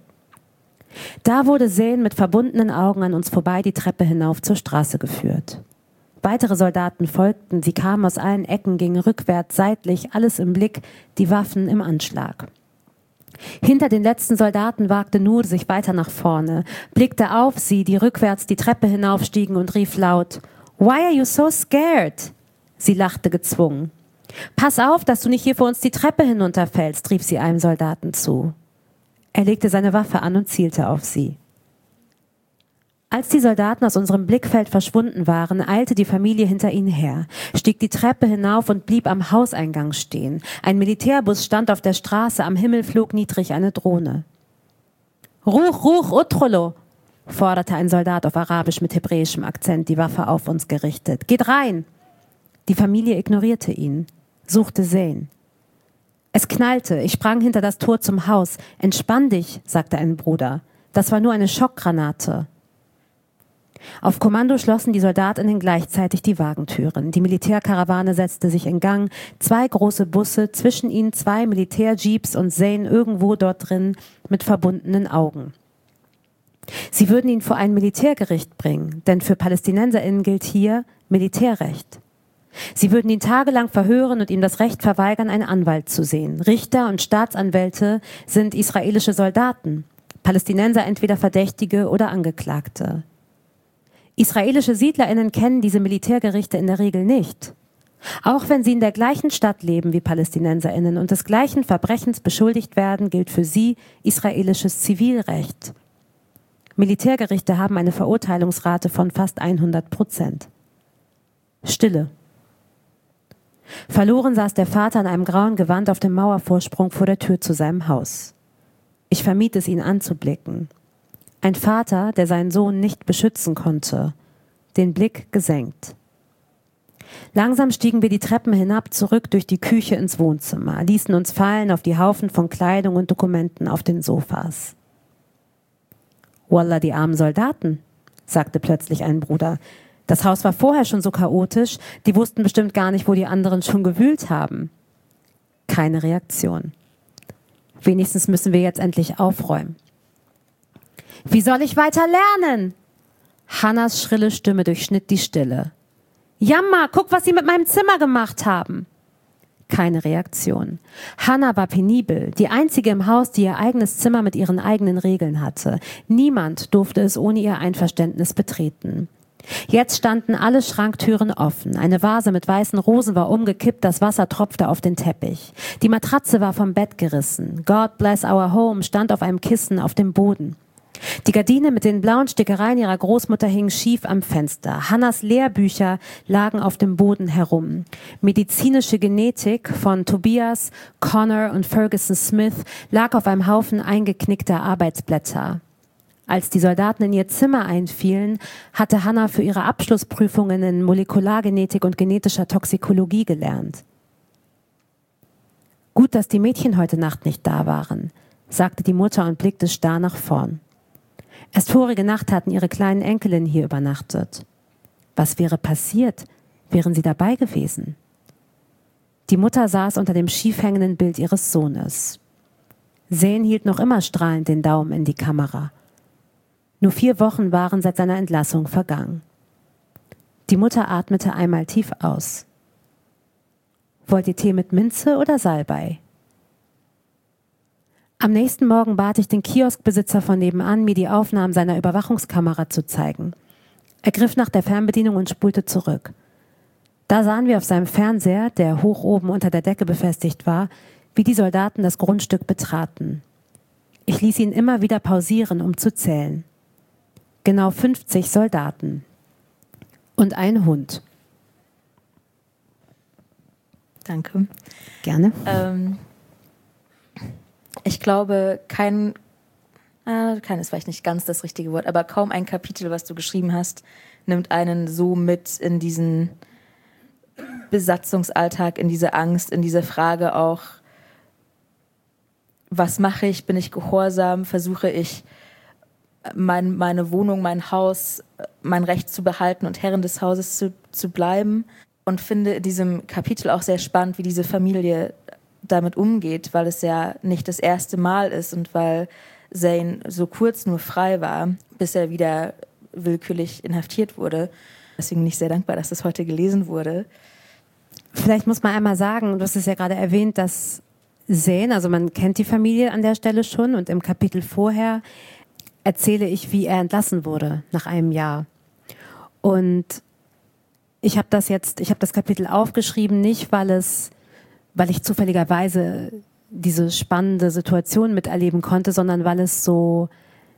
Da wurde Zayn mit verbundenen Augen an uns vorbei die Treppe hinauf zur Straße geführt. Weitere Soldaten folgten, sie kamen aus allen Ecken, gingen rückwärts, seitlich, alles im Blick, die Waffen im Anschlag. Hinter den letzten Soldaten wagte Nur sich weiter nach vorne, blickte auf sie, die rückwärts die Treppe hinaufstiegen und rief laut, »Why are you so scared?« Sie lachte gezwungen. »Pass auf, dass du nicht hier vor uns die Treppe hinunterfällst«, rief sie einem Soldaten zu. Er legte seine Waffe an und zielte auf sie. Als die Soldaten aus unserem Blickfeld verschwunden waren, eilte die Familie hinter ihnen her, stieg die Treppe hinauf und blieb am Hauseingang stehen. Ein Militärbus stand auf der Straße, am Himmel flog niedrig eine Drohne. »Ruch, ruch, utrolo«, forderte ein Soldat auf Arabisch mit hebräischem Akzent, die Waffe auf uns gerichtet. »Geht rein!« Die Familie ignorierte ihn, suchte Zayn. Es knallte, ich sprang hinter das Tor zum Haus. »Entspann dich«, sagte ein Bruder. »Das war nur eine Schockgranate.« Auf Kommando schlossen die Soldatinnen gleichzeitig die Wagentüren. Die Militärkarawane setzte sich in Gang, 2 große Busse, zwischen ihnen 2 Militärjeeps und Zayn irgendwo dort drin mit verbundenen Augen. Sie würden ihn vor ein Militärgericht bringen, denn für PalästinenserInnen gilt hier Militärrecht. Sie würden ihn tagelang verhören und ihm das Recht verweigern, einen Anwalt zu sehen. Richter und Staatsanwälte sind israelische Soldaten, Palästinenser entweder Verdächtige oder Angeklagte. Israelische SiedlerInnen kennen diese Militärgerichte in der Regel nicht. Auch wenn sie in der gleichen Stadt leben wie PalästinenserInnen und des gleichen Verbrechens beschuldigt werden, gilt für sie israelisches Zivilrecht. Militärgerichte haben eine Verurteilungsrate von fast 100%. Stille. Verloren saß der Vater in einem grauen Gewand auf dem Mauervorsprung vor der Tür zu seinem Haus. Ich vermied es, ihn anzublicken. Ein Vater, der seinen Sohn nicht beschützen konnte, den Blick gesenkt. Langsam stiegen wir die Treppen hinab, zurück durch die Küche ins Wohnzimmer, ließen uns fallen auf die Haufen von Kleidung und Dokumenten auf den Sofas. »Wallah, die armen Soldaten«, sagte plötzlich ein Bruder. »Das Haus war vorher schon so chaotisch, die wussten bestimmt gar nicht, wo die anderen schon gewühlt haben.« Keine Reaktion. Wenigstens müssen wir jetzt endlich aufräumen. »Wie soll ich weiter lernen?« Hannas schrille Stimme durchschnitt die Stille. »Jamma, guck, was sie mit meinem Zimmer gemacht haben!« Keine Reaktion. Hanna war penibel, die einzige im Haus, die ihr eigenes Zimmer mit ihren eigenen Regeln hatte. Niemand durfte es ohne ihr Einverständnis betreten. Jetzt standen alle Schranktüren offen. Eine Vase mit weißen Rosen war umgekippt, das Wasser tropfte auf den Teppich. Die Matratze war vom Bett gerissen. God bless our home stand auf einem Kissen auf dem Boden. Die Gardine mit den blauen Stickereien ihrer Großmutter hing schief am Fenster. Hannas Lehrbücher lagen auf dem Boden herum. Medizinische Genetik von Tobias, Connor und Ferguson Smith lag auf einem Haufen eingeknickter Arbeitsblätter. Als die Soldaten in ihr Zimmer einfielen, hatte Hanna für ihre Abschlussprüfungen in Molekulargenetik und genetischer Toxikologie gelernt. »Gut, dass die Mädchen heute Nacht nicht da waren«, sagte die Mutter und blickte starr nach vorn. Erst vorige Nacht hatten ihre kleinen Enkelinnen hier übernachtet. Was wäre passiert, wären sie dabei gewesen? Die Mutter saß unter dem schief hängenden Bild ihres Sohnes. Zayn hielt noch immer strahlend den Daumen in die Kamera. Nur 4 Wochen waren seit seiner Entlassung vergangen. Die Mutter atmete einmal tief aus. »Wollt ihr Tee mit Minze oder Salbei?« Am nächsten Morgen bat ich den Kioskbesitzer von nebenan, mir die Aufnahmen seiner Überwachungskamera zu zeigen. Er griff nach der Fernbedienung und spulte zurück. Da sahen wir auf seinem Fernseher, der hoch oben unter der Decke befestigt war, wie die Soldaten das Grundstück betraten. Ich ließ ihn immer wieder pausieren, um zu zählen. genau 50 Soldaten und ein Hund. Danke. Gerne. Ich glaube, kein ist vielleicht nicht ganz das richtige Wort, aber kaum ein Kapitel, was du geschrieben hast, nimmt einen so mit in diesen Besatzungsalltag, in diese Angst, in diese Frage auch, was mache ich, bin ich gehorsam, versuche ich meine Wohnung, mein Haus, mein Recht zu behalten und Herrin des Hauses zu bleiben, und finde in diesem Kapitel auch sehr spannend, wie diese Familie damit umgeht, weil es ja nicht das erste Mal ist und weil Zane so kurz nur frei war, bis er wieder willkürlich inhaftiert wurde. Deswegen bin ich sehr dankbar, dass das heute gelesen wurde. Vielleicht muss man einmal sagen, du hast es ja gerade erwähnt, dass Zane, also man kennt die Familie an der Stelle schon, und im Kapitel vorher erzähle ich, wie er entlassen wurde nach einem Jahr. Und ich habe das Kapitel aufgeschrieben, nicht weil ich zufälligerweise diese spannende Situation miterleben konnte, sondern weil das zur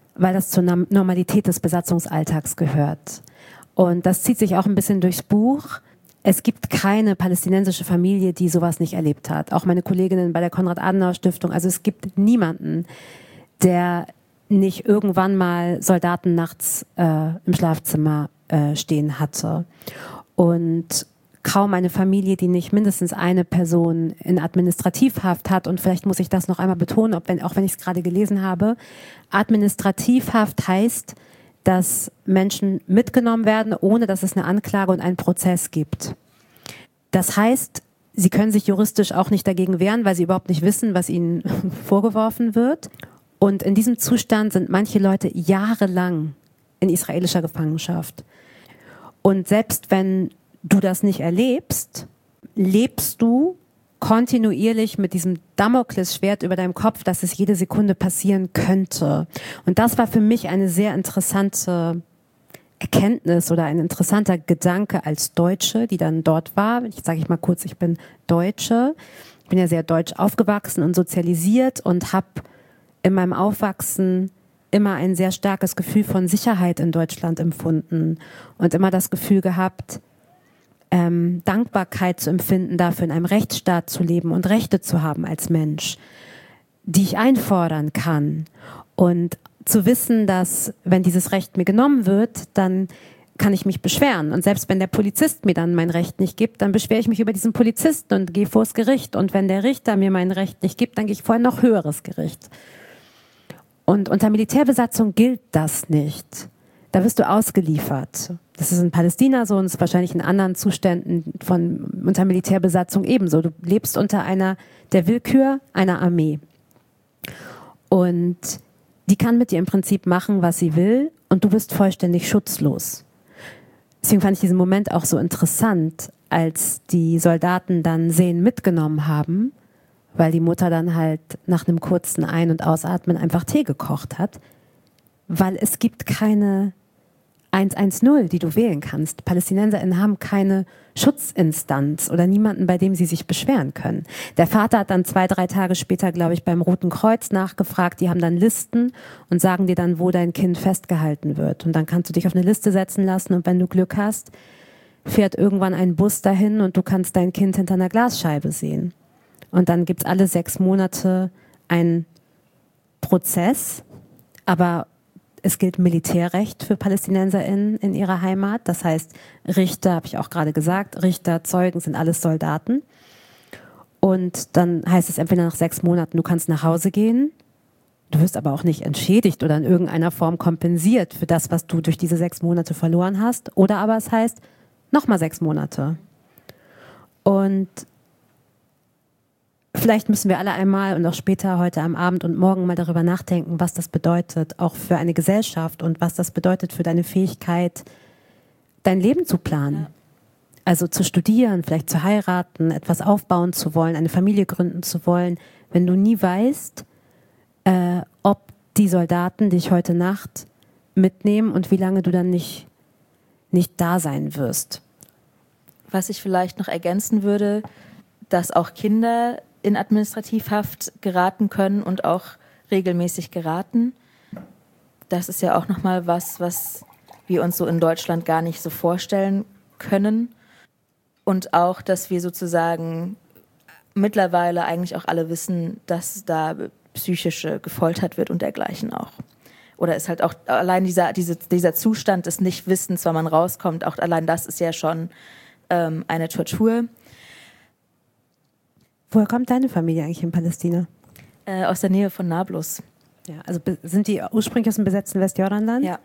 Normalität des Besatzungsalltags gehört. Und das zieht sich auch ein bisschen durchs Buch. Es gibt keine palästinensische Familie, die sowas nicht erlebt hat. Auch meine Kolleginnen bei der Konrad-Adenauer-Stiftung. Also es gibt niemanden, der nicht irgendwann mal Soldaten nachts im Schlafzimmer stehen hatte. Und kaum eine Familie, die nicht mindestens eine Person in Administrativhaft hat. Und vielleicht muss ich das noch einmal betonen, auch wenn ich es gerade gelesen habe. Administrativhaft heißt, dass Menschen mitgenommen werden, ohne dass es eine Anklage und einen Prozess gibt. Das heißt, sie können sich juristisch auch nicht dagegen wehren, weil sie überhaupt nicht wissen, was ihnen vorgeworfen wird. Und in diesem Zustand sind manche Leute jahrelang in israelischer Gefangenschaft. Und selbst wenn du das nicht erlebst, lebst du kontinuierlich mit diesem Damoklesschwert über deinem Kopf, dass es jede Sekunde passieren könnte. Und das war für mich eine sehr interessante Erkenntnis oder ein interessanter Gedanke als Deutsche, die dann dort war. Ich sage mal kurz, ich bin Deutsche. Ich bin ja sehr deutsch aufgewachsen und sozialisiert und habe in meinem Aufwachsen immer ein sehr starkes Gefühl von Sicherheit in Deutschland empfunden und immer das Gefühl gehabt, Dankbarkeit zu empfinden, dafür in einem Rechtsstaat zu leben und Rechte zu haben als Mensch, die ich einfordern kann. Und zu wissen, dass, wenn dieses Recht mir genommen wird, dann kann ich mich beschweren. Und selbst wenn der Polizist mir dann mein Recht nicht gibt, dann beschwere ich mich über diesen Polizisten und gehe vors Gericht. Und wenn der Richter mir mein Recht nicht gibt, dann gehe ich vor ein noch höheres Gericht. Und unter Militärbesatzung gilt das nicht. Da wirst du ausgeliefert. Das ist in Palästina so und ist wahrscheinlich in anderen Zuständen unter Militärbesatzung ebenso. Du lebst unter der Willkür einer Armee. Und die kann mit dir im Prinzip machen, was sie will, und du bist vollständig schutzlos. Deswegen fand ich diesen Moment auch so interessant, als die Soldaten dann Zane mitgenommen haben, weil die Mutter dann halt nach einem kurzen Ein- und Ausatmen einfach Tee gekocht hat, weil es gibt keine 110, die du wählen kannst. PalästinenserInnen haben keine Schutzinstanz oder niemanden, bei dem sie sich beschweren können. Der Vater hat dann 2-3 Tage später, glaube ich, beim Roten Kreuz nachgefragt. Die haben dann Listen und sagen dir dann, wo dein Kind festgehalten wird. Und dann kannst du dich auf eine Liste setzen lassen, und wenn du Glück hast, fährt irgendwann ein Bus dahin und du kannst dein Kind hinter einer Glasscheibe sehen. Und dann gibt es alle 6 Monate einen Prozess, aber es gilt Militärrecht für PalästinenserInnen in ihrer Heimat. Das heißt, Richter, habe ich auch gerade gesagt, Richter, Zeugen sind alles Soldaten. Und dann heißt es entweder nach 6 Monaten, du kannst nach Hause gehen, du wirst aber auch nicht entschädigt oder in irgendeiner Form kompensiert für das, was du durch diese 6 Monate verloren hast. Oder aber es heißt, nochmal 6 Monate. Und vielleicht müssen wir alle einmal und auch später heute am Abend und morgen mal darüber nachdenken, was das bedeutet, auch für eine Gesellschaft, und was das bedeutet für deine Fähigkeit, dein Leben zu planen. Also zu studieren, vielleicht zu heiraten, etwas aufbauen zu wollen, eine Familie gründen zu wollen, wenn du nie weißt, ob die Soldaten dich heute Nacht mitnehmen und wie lange du dann nicht da sein wirst. Was ich vielleicht noch ergänzen würde, dass auch Kinder in Administrativhaft geraten können und auch regelmäßig geraten. das ist ja auch nochmal was wir uns so in Deutschland gar nicht so vorstellen können. Und auch, dass wir sozusagen mittlerweile eigentlich auch alle wissen, dass da psychische gefoltert wird und dergleichen auch. Oder ist halt auch allein dieser Zustand des Nichtwissens, wenn man rauskommt, auch allein das ist ja schon eine Tortur. Woher kommt deine Familie eigentlich in Palästina? Aus der Nähe von Nablus. Ja, also sind die ursprünglich aus dem besetzten Westjordanland? Ja.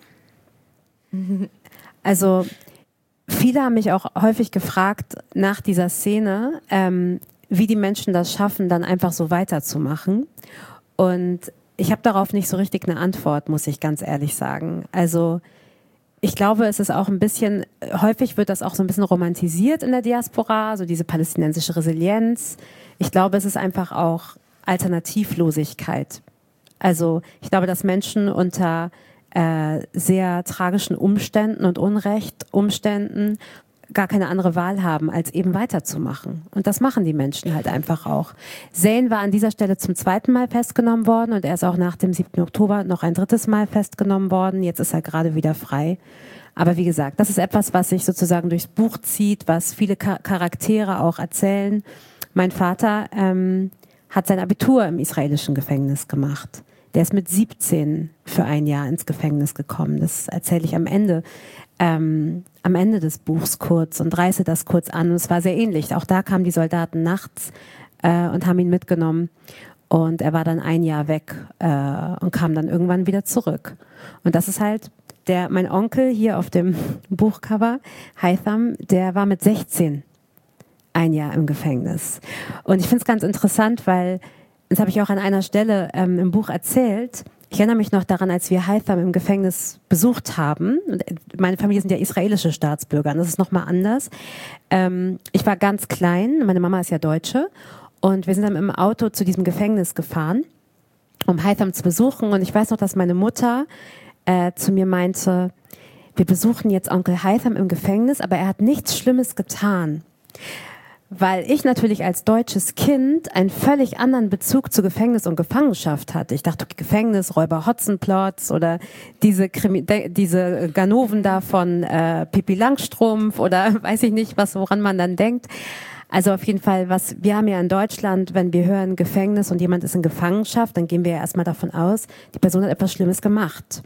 Also viele haben mich auch häufig gefragt nach dieser Szene, wie die Menschen das schaffen, dann einfach so weiterzumachen. Und ich habe darauf nicht so richtig eine Antwort, muss ich ganz ehrlich sagen. Also ich glaube, es ist auch ein bisschen, häufig wird das auch so ein bisschen romantisiert in der Diaspora, so diese palästinensische Resilienz. Ich glaube, es ist einfach auch Alternativlosigkeit. Also ich glaube, dass Menschen unter sehr tragischen Umständen und Unrechtumständen gar keine andere Wahl haben, als eben weiterzumachen. Und das machen die Menschen halt einfach auch. Zayn war an dieser Stelle zum 2. Mal festgenommen worden und er ist auch nach dem 7. Oktober noch ein 3. Mal festgenommen worden. Jetzt ist er gerade wieder frei. Aber wie gesagt, das ist etwas, was sich sozusagen durchs Buch zieht, was viele Charaktere auch erzählen. Mein Vater hat sein Abitur im israelischen Gefängnis gemacht. Der ist mit 17 für ein Jahr ins Gefängnis gekommen. Das erzähle ich am Ende des Buchs kurz und reiße das kurz an. Und es war sehr ähnlich. Auch da kamen die Soldaten nachts und haben ihn mitgenommen. Und er war dann ein Jahr weg und kam dann irgendwann wieder zurück. Und das ist halt mein Onkel hier auf dem Buchcover, Haitham, der war mit 16 ein Jahr im Gefängnis. Und ich finde es ganz interessant, weil das habe ich auch an einer Stelle im Buch erzählt. Ich erinnere mich noch daran, als wir Haitham im Gefängnis besucht haben. Meine Familie sind ja israelische Staatsbürger, und das ist nochmal anders. Ich war ganz klein, meine Mama ist ja Deutsche, und wir sind dann im Auto zu diesem Gefängnis gefahren, um Haitham zu besuchen. Und ich weiß noch, dass meine Mutter zu mir meinte, wir besuchen jetzt Onkel Haitham im Gefängnis, aber er hat nichts Schlimmes getan. Weil ich natürlich als deutsches Kind einen völlig anderen Bezug zu Gefängnis und Gefangenschaft hatte. Ich dachte, okay, Gefängnis, Räuber Hotzenplotz oder diese Ganoven da von Pippi Langstrumpf oder weiß ich nicht, woran man dann denkt. Also auf jeden Fall, wir haben ja in Deutschland, wenn wir hören Gefängnis und jemand ist in Gefangenschaft, dann gehen wir ja erstmal davon aus, die Person hat etwas Schlimmes gemacht.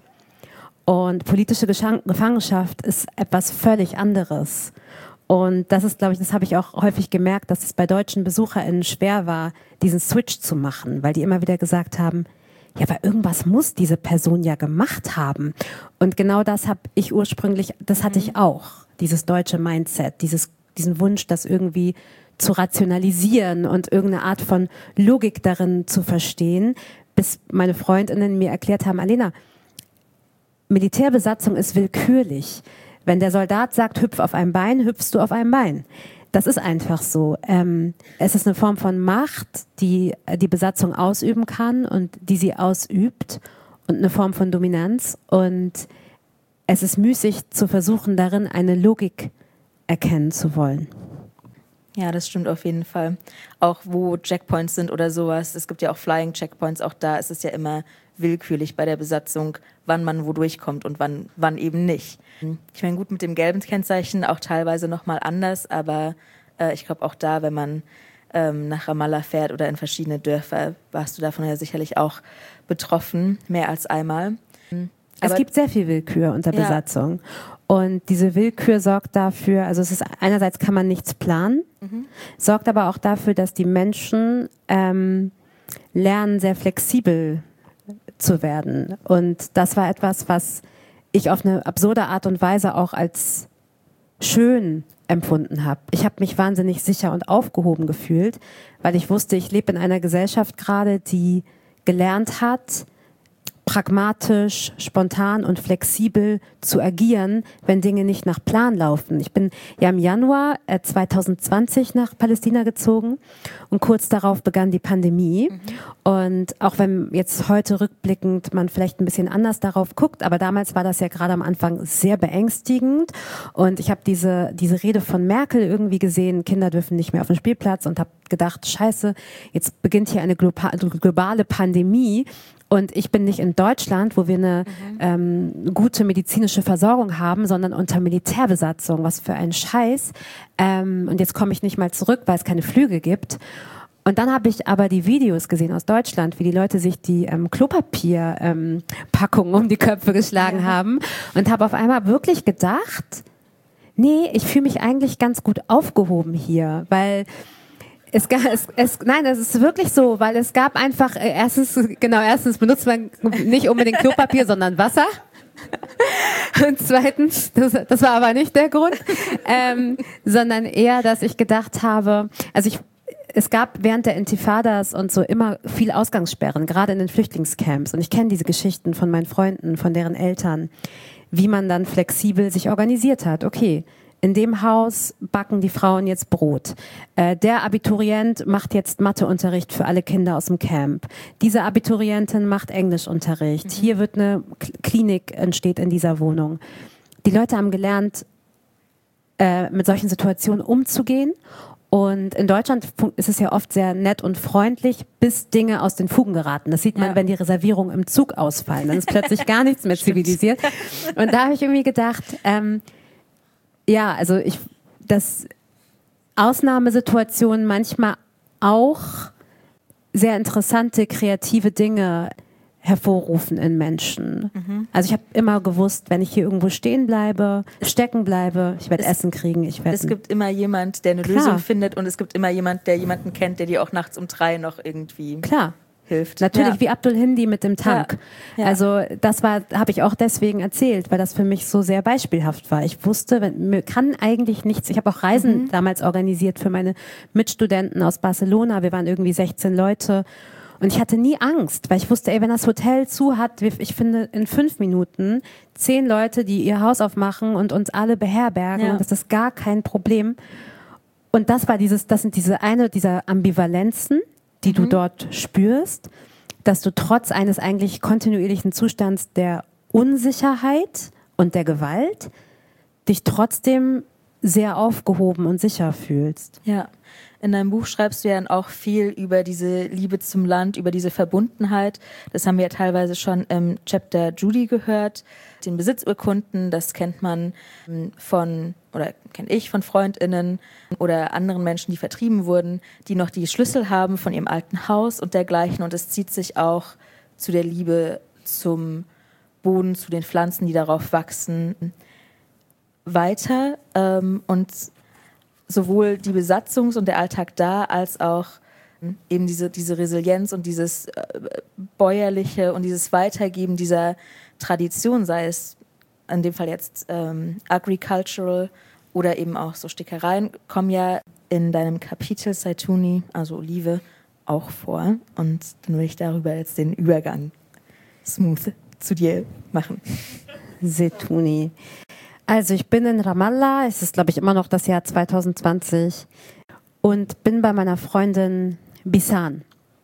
Und politische Gefangenschaft ist etwas völlig anderes. Und das ist, glaube ich, das habe ich auch häufig gemerkt, dass es bei deutschen BesucherInnen schwer war, diesen Switch zu machen, weil die immer wieder gesagt haben, ja, aber irgendwas muss diese Person ja gemacht haben. Und genau das habe ich ursprünglich, das hatte ich auch, dieses deutsche Mindset, diesen Wunsch, das irgendwie zu rationalisieren und irgendeine Art von Logik darin zu verstehen, bis meine FreundInnen mir erklärt haben, Alena, Militärbesatzung ist willkürlich. Wenn der Soldat sagt, hüpf auf einem Bein, hüpfst du auf einem Bein. Das ist einfach so. Es ist eine Form von Macht, die die Besatzung ausüben kann und die sie ausübt und eine Form von Dominanz. Und es ist müßig zu versuchen, darin eine Logik erkennen zu wollen. Ja, das stimmt auf jeden Fall. Auch wo Checkpoints sind oder sowas, es gibt ja auch Flying Checkpoints, auch da ist es ja immer willkürlich bei der Besatzung, wann man wo durchkommt und wann eben nicht. Ich meine, gut, mit dem gelben Kennzeichen auch teilweise nochmal anders, aber ich glaube auch da, wenn man nach Ramallah fährt oder in verschiedene Dörfer, warst du davon ja sicherlich auch betroffen, mehr als einmal. Es gibt sehr viel Willkür unter Besatzung. Und diese Willkür sorgt dafür, also es ist einerseits kann man nichts planen, sorgt aber auch dafür, dass die Menschen lernen, sehr flexibel zu werden. Und das war etwas, was ich auf eine absurde Art und Weise auch als schön empfunden habe. Ich habe mich wahnsinnig sicher und aufgehoben gefühlt, weil ich wusste, ich lebe in einer Gesellschaft gerade, die gelernt hat, pragmatisch, spontan und flexibel zu agieren, wenn Dinge nicht nach Plan laufen. Ich bin ja im Januar 2020 nach Palästina gezogen und kurz darauf begann die Pandemie. Und auch wenn jetzt heute rückblickend man vielleicht ein bisschen anders darauf guckt, aber damals war das ja gerade am Anfang sehr beängstigend. Und ich habe diese Rede von Merkel irgendwie gesehen, Kinder dürfen nicht mehr auf den Spielplatz, und habe gedacht, scheiße, jetzt beginnt hier eine globale Pandemie. Und ich bin nicht in Deutschland, wo wir eine gute medizinische Versorgung haben, sondern unter Militärbesatzung. Was für ein Scheiß. Und jetzt komme ich nicht mal zurück, weil es keine Flüge gibt. Und dann habe ich aber die Videos gesehen aus Deutschland, wie die Leute sich die Klopapierpackungen um die Köpfe geschlagen haben. Und habe auf einmal wirklich gedacht, nee, ich fühle mich eigentlich ganz gut aufgehoben hier, weil nein, das ist wirklich so, weil es gab einfach, erstens benutzt man nicht unbedingt Klopapier, sondern Wasser. Und zweitens, das war aber nicht der Grund, sondern eher, dass ich gedacht habe, es gab während der Intifadas und so immer viel Ausgangssperren, gerade in den Flüchtlingscamps. Und ich kenne diese Geschichten von meinen Freunden, von deren Eltern, wie man dann flexibel sich organisiert hat. Okay, in dem Haus backen die Frauen jetzt Brot. Der Abiturient macht jetzt Matheunterricht für alle Kinder aus dem Camp. Diese Abiturientin macht Englischunterricht. Hier wird eine Klinik entsteht in dieser Wohnung. Die Leute haben gelernt, mit solchen Situationen umzugehen. Und in Deutschland ist es ja oft sehr nett und freundlich, bis Dinge aus den Fugen geraten. Das sieht man, wenn die Reservierungen im Zug ausfallen. Dann ist plötzlich gar nichts mehr zivilisiert. Und da habe ich irgendwie gedacht, dass Ausnahmesituationen manchmal auch sehr interessante, kreative Dinge hervorrufen in Menschen. Also ich habe immer gewusst, wenn ich hier irgendwo stehen bleibe, stecken bleibe, ich werde Essen kriegen. Es gibt immer jemand, der eine Lösung findet, und es gibt immer jemand, der jemanden kennt, der dir auch nachts um 3 noch irgendwie hilft. Natürlich, wie Abdul Hindi mit dem Tank. Ja. Also das habe ich auch deswegen erzählt, weil das für mich so sehr beispielhaft war. Ich wusste, mir kann eigentlich nichts. Ich habe auch Reisen damals organisiert für meine Mitstudenten aus Barcelona. Wir waren irgendwie 16 Leute. Und ich hatte nie Angst, weil ich wusste, wenn das Hotel zu hat, ich finde in 5 Minuten 10 Leute, die ihr Haus aufmachen und uns alle beherbergen. Ja. Und das ist gar kein Problem. Und das sind diese dieser Ambivalenzen, die du dort spürst, dass du trotz eines eigentlich kontinuierlichen Zustands der Unsicherheit und der Gewalt dich trotzdem sehr aufgehoben und sicher fühlst. Ja. In deinem Buch schreibst du ja dann auch viel über diese Liebe zum Land, über diese Verbundenheit. Das haben wir ja teilweise schon im Chapter Judy gehört. Den Besitzurkunden, das kennt man kenne ich von FreundInnen oder anderen Menschen, die vertrieben wurden, die noch die Schlüssel haben von ihrem alten Haus und dergleichen. Und es zieht sich auch zu der Liebe zum Boden, zu den Pflanzen, die darauf wachsen, weiter. Und sowohl die Besatzungs- und der Alltag da, als auch eben diese Resilienz und dieses Bäuerliche und dieses Weitergeben dieser Tradition, sei es in dem Fall jetzt agricultural oder eben auch so Stickereien, kommen ja in deinem Kapitel Saituni, also Olive, auch vor. Und dann will ich darüber jetzt den Übergang smooth zu dir machen. Saituni. Also ich bin in Ramallah, es ist glaube ich immer noch das Jahr 2020 und bin bei meiner Freundin Bisan.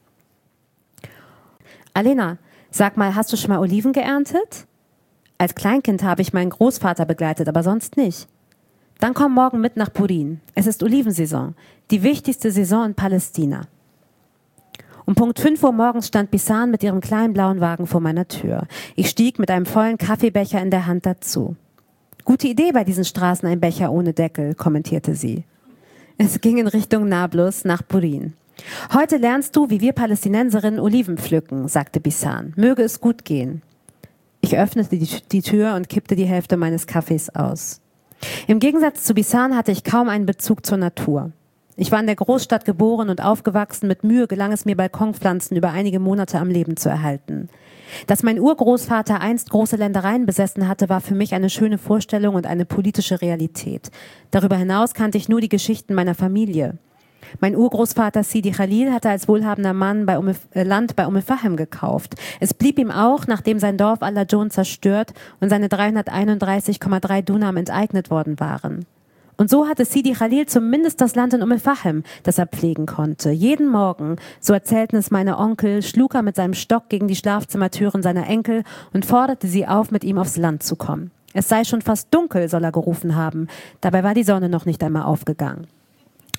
Alena, sag mal, hast du schon mal Oliven geerntet? Als Kleinkind habe ich meinen Großvater begleitet, aber sonst nicht. Dann komm morgen mit nach Purin. Es ist Olivensaison, die wichtigste Saison in Palästina. Um Punkt 5 Uhr morgens stand Bisan mit ihrem kleinen blauen Wagen vor meiner Tür. Ich stieg mit einem vollen Kaffeebecher in der Hand dazu. Gute Idee bei diesen Straßen, ein Becher ohne Deckel, kommentierte sie. Es ging in Richtung Nablus nach Purin. Heute lernst du, wie wir Palästinenserinnen Oliven pflücken, sagte Bisan. Möge es gut gehen. Ich öffnete die Tür und kippte die Hälfte meines Kaffees aus. Im Gegensatz zu Bisan hatte ich kaum einen Bezug zur Natur. Ich war in der Großstadt geboren und aufgewachsen. Mit Mühe gelang es mir, Balkonpflanzen über einige Monate am Leben zu erhalten. Dass mein Urgroßvater einst große Ländereien besessen hatte, war für mich eine schöne Vorstellung und eine politische Realität. Darüber hinaus kannte ich nur die Geschichten meiner Familie. Mein Urgroßvater Sidi Khalil hatte als wohlhabender Mann Land bei Fahem gekauft. Es blieb ihm auch, nachdem sein Dorf Al-Lajon zerstört und seine 331,3 Dunam enteignet worden waren. Und so hatte Sidi Khalil zumindest das Land in Fahem, das er pflegen konnte. Jeden Morgen, so erzählten es meine Onkel, schlug er mit seinem Stock gegen die Schlafzimmertüren seiner Enkel und forderte sie auf, mit ihm aufs Land zu kommen. Es sei schon fast dunkel, soll er gerufen haben. Dabei war die Sonne noch nicht einmal aufgegangen.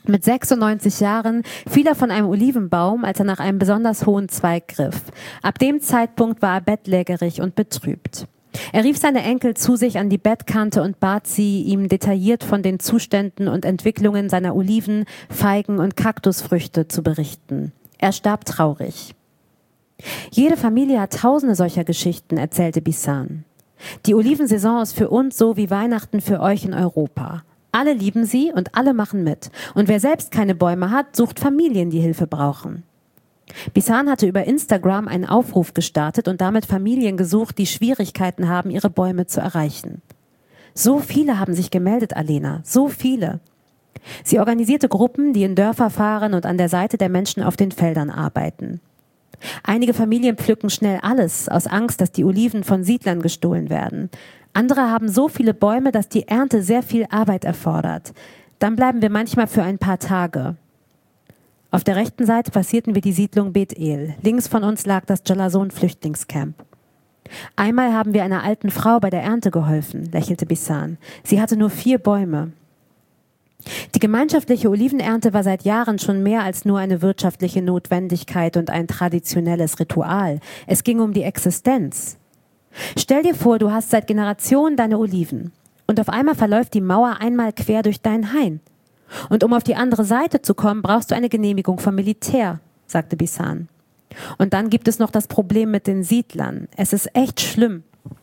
Mit 96 Jahren fiel er von einem Olivenbaum, als er nach einem besonders hohen Zweig griff. Ab dem Zeitpunkt war er bettlägerig und betrübt. Er rief seine Enkel zu sich an die Bettkante und bat sie, ihm detailliert von den Zuständen und Entwicklungen seiner Oliven, Feigen und Kaktusfrüchte zu berichten. Er starb traurig. Jede Familie hat tausende solcher Geschichten, erzählte Bissan. Die Olivensaison ist für uns so wie Weihnachten für euch in Europa. Alle lieben sie und alle machen mit. Und wer selbst keine Bäume hat, sucht Familien, die Hilfe brauchen. Bissan hatte über Instagram einen Aufruf gestartet und damit Familien gesucht, die Schwierigkeiten haben, ihre Bäume zu erreichen. So viele haben sich gemeldet, Alena, so viele. Sie organisierte Gruppen, die in Dörfer fahren und an der Seite der Menschen auf den Feldern arbeiten. Einige Familien pflücken schnell alles, aus Angst, dass die Oliven von Siedlern gestohlen werden. Andere haben so viele Bäume, dass die Ernte sehr viel Arbeit erfordert. Dann bleiben wir manchmal für ein paar Tage. Auf der rechten Seite passierten wir die Siedlung Bet El. Links von uns lag das Jalason-Flüchtlingscamp. Einmal haben wir einer alten Frau bei der Ernte geholfen, lächelte Bissan. Sie hatte nur 4 Bäume. Die gemeinschaftliche Olivenernte war seit Jahren schon mehr als nur eine wirtschaftliche Notwendigkeit und ein traditionelles Ritual. Es ging um die Existenz. Stell dir vor, du hast seit Generationen deine Oliven und auf einmal verläuft die Mauer einmal quer durch deinen Hain. Und um auf die andere Seite zu kommen, brauchst du eine Genehmigung vom Militär, sagte Bissan. Und dann gibt es noch das Problem mit den Siedlern. Es ist echt schlimm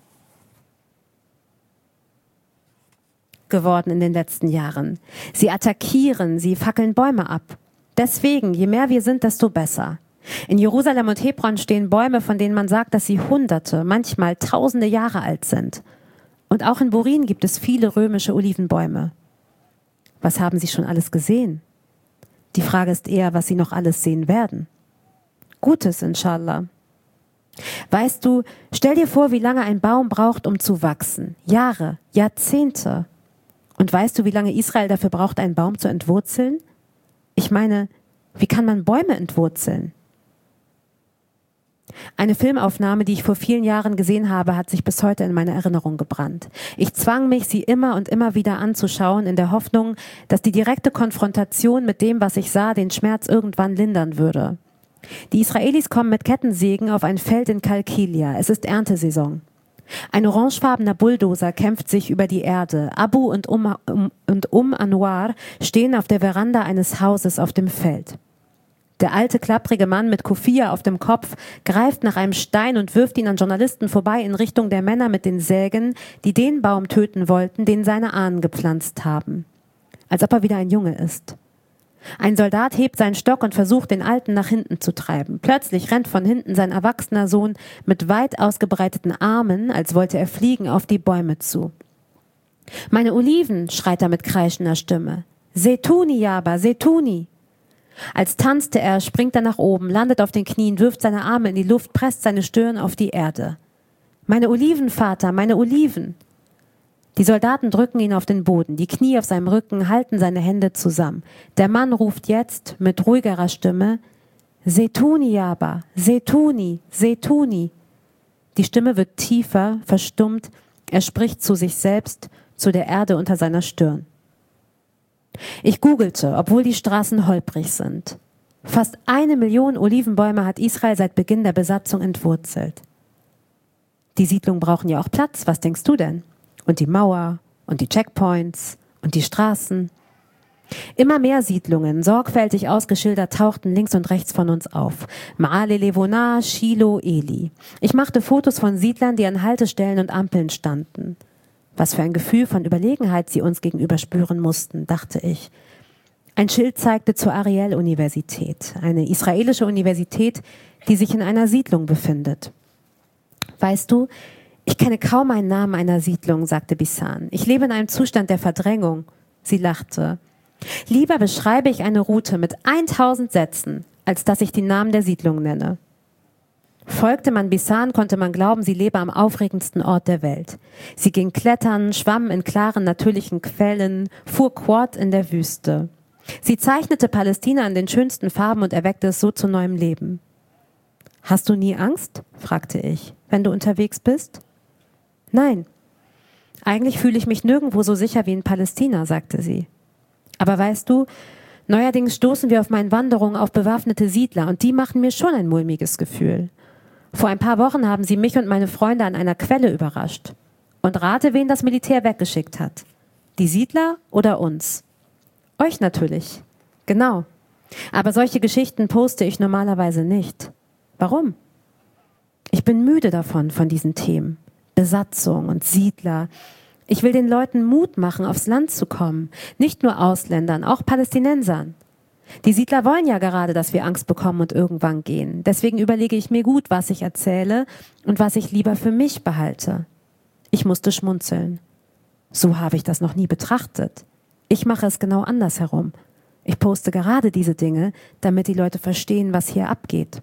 geworden in den letzten Jahren. Sie attackieren, sie fackeln Bäume ab. Deswegen, je mehr wir sind, desto besser. In Jerusalem und Hebron stehen Bäume, von denen man sagt, dass sie Hunderte, manchmal Tausende Jahre alt sind. Und auch in Borin gibt es viele römische Olivenbäume. Was haben Sie schon alles gesehen? Die Frage ist eher, was Sie noch alles sehen werden. Gutes, inshallah. Weißt du, stell dir vor, wie lange ein Baum braucht, um zu wachsen. Jahre, Jahrzehnte. Und weißt du, wie lange Israel dafür braucht, einen Baum zu entwurzeln? Ich meine, wie kann man Bäume entwurzeln? Eine Filmaufnahme, die ich vor vielen Jahren gesehen habe, hat sich bis heute in meine Erinnerung gebrannt. Ich zwang mich, sie immer und immer wieder anzuschauen, in der Hoffnung, dass die direkte Konfrontation mit dem, was ich sah, den Schmerz irgendwann lindern würde. Die Israelis kommen mit Kettensägen auf ein Feld in Kalkilia. Es ist Erntesaison. Ein orangefarbener Bulldozer kämpft sich über die Erde. Abu und Anwar stehen auf der Veranda eines Hauses auf dem Feld. Der alte, klapprige Mann mit Kufia auf dem Kopf greift nach einem Stein und wirft ihn an Journalisten vorbei in Richtung der Männer mit den Sägen, die den Baum töten wollten, den seine Ahnen gepflanzt haben. Als ob er wieder ein Junge ist. Ein Soldat hebt seinen Stock und versucht, den Alten nach hinten zu treiben. Plötzlich rennt von hinten sein erwachsener Sohn mit weit ausgebreiteten Armen, als wollte er fliegen, auf die Bäume zu. »Meine Oliven«, schreit er mit kreischender Stimme. »Setuni, Jaba, Setuni!« Als tanzte er, springt er nach oben, landet auf den Knien, wirft seine Arme in die Luft, presst seine Stirn auf die Erde. »Meine Oliven, Vater, meine Oliven!« Die Soldaten drücken ihn auf den Boden, die Knie auf seinem Rücken, halten seine Hände zusammen. Der Mann ruft jetzt mit ruhigerer Stimme, »Setuni, Jaba, Setuni, Setuni!« Die Stimme wird tiefer, verstummt, er spricht zu sich selbst, zu der Erde unter seiner Stirn. Ich googelte, obwohl die Straßen holprig sind. Fast 1 Million Olivenbäume hat Israel seit Beginn der Besatzung entwurzelt. Die Siedlungen brauchen ja auch Platz, was denkst du denn? Und die Mauer und die Checkpoints und die Straßen. Immer mehr Siedlungen, sorgfältig ausgeschildert, tauchten links und rechts von uns auf. Ma'ale Levona, Shiloh, Eli. Ich machte Fotos von Siedlern, die an Haltestellen und Ampeln standen. Was für ein Gefühl von Überlegenheit sie uns gegenüber spüren mussten, dachte ich. Ein Schild zeigte zur Ariel-Universität, eine israelische Universität, die sich in einer Siedlung befindet. Weißt du, ich kenne kaum einen Namen einer Siedlung, sagte Bissan. Ich lebe in einem Zustand der Verdrängung. Sie lachte. Lieber beschreibe ich eine Route mit 1000 Sätzen, als dass ich die Namen der Siedlung nenne. Folgte man Bissan, konnte man glauben, sie lebe am aufregendsten Ort der Welt. Sie ging klettern, schwamm in klaren, natürlichen Quellen, fuhr Quad in der Wüste. Sie zeichnete Palästina in den schönsten Farben und erweckte es so zu neuem Leben. »Hast du nie Angst?« fragte ich, »wenn du unterwegs bist?« »Nein. Eigentlich fühle ich mich nirgendwo so sicher wie in Palästina«, sagte sie. »Aber weißt du, Neuerdings stoßen wir auf meinen Wanderungen auf bewaffnete Siedler und die machen mir schon ein mulmiges Gefühl. Vor ein paar Wochen haben sie mich und meine Freunde an einer Quelle überrascht. Und rate, wen das Militär weggeschickt hat. Die Siedler oder uns? Euch natürlich. Genau. Aber solche Geschichten poste ich normalerweise nicht. Warum? Ich bin müde davon, von diesen Themen. Besatzung und Siedler. Ich will den Leuten Mut machen, aufs Land zu kommen. Nicht nur Ausländern, auch Palästinensern. Die Siedler wollen ja gerade, dass wir Angst bekommen und irgendwann gehen. Deswegen überlege ich mir gut, was ich erzähle und was ich lieber für mich behalte. Ich musste schmunzeln. So habe ich das noch nie betrachtet. Ich mache es genau andersherum. Ich poste gerade diese Dinge, damit die Leute verstehen, was hier abgeht.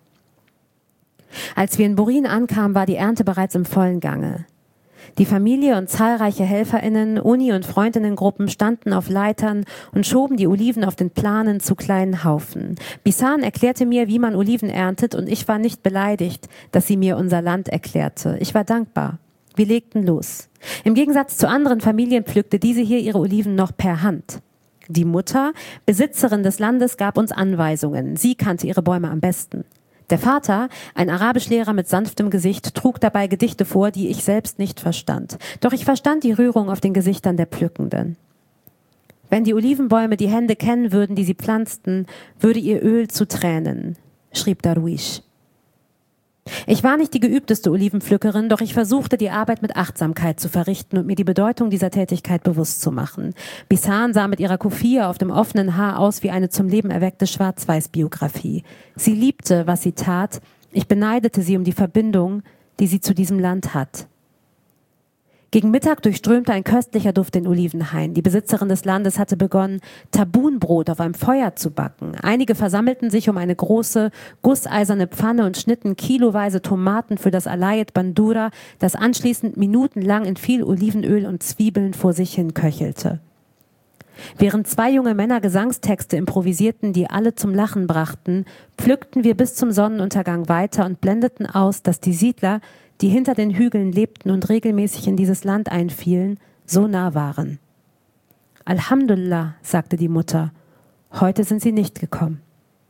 Als wir in Burin ankamen, war die Ernte bereits im vollen Gange. Die Familie und zahlreiche HelferInnen, Uni- und Freundinnengruppen standen auf Leitern und schoben die Oliven auf den Planen zu kleinen Haufen. Bisan erklärte mir, wie man Oliven erntet, und ich war nicht beleidigt, dass sie mir unser Land erklärte. Ich war dankbar. Wir legten los. Im Gegensatz zu anderen Familien pflückte diese hier ihre Oliven noch per Hand. Die Mutter, Besitzerin des Landes, gab uns Anweisungen. Sie kannte ihre Bäume am besten. Der Vater, ein Arabischlehrer mit sanftem Gesicht, trug dabei Gedichte vor, die ich selbst nicht verstand. Doch ich verstand die Rührung auf den Gesichtern der Pflückenden. Wenn die Olivenbäume die Hände kennen würden, die sie pflanzten, würde ihr Öl zu Tränen, schrieb Darwish. Ich war nicht die geübteste Olivenpflückerin, doch ich versuchte, die Arbeit mit Achtsamkeit zu verrichten und mir die Bedeutung dieser Tätigkeit bewusst zu machen. Bisan sah mit ihrer Kuffia auf dem offenen Haar aus wie eine zum Leben erweckte Schwarz-Weiß-Biografie. Sie liebte, was sie tat. Ich beneidete sie um die Verbindung, die sie zu diesem Land hat. Gegen Mittag durchströmte ein köstlicher Duft den Olivenhain. Die Besitzerin des Landes hatte begonnen, Tabunbrot auf einem Feuer zu backen. Einige versammelten sich um eine große, gusseiserne Pfanne und schnitten kiloweise Tomaten für das Alayet Bandura, das anschließend minutenlang in viel Olivenöl und Zwiebeln vor sich hin köchelte. Während zwei junge Männer Gesangstexte improvisierten, die alle zum Lachen brachten, pflückten wir bis zum Sonnenuntergang weiter und blendeten aus, dass die Siedler, die hinter den Hügeln lebten und regelmäßig in dieses Land einfielen, so nah waren. Alhamdulillah, sagte die Mutter, heute sind sie nicht gekommen.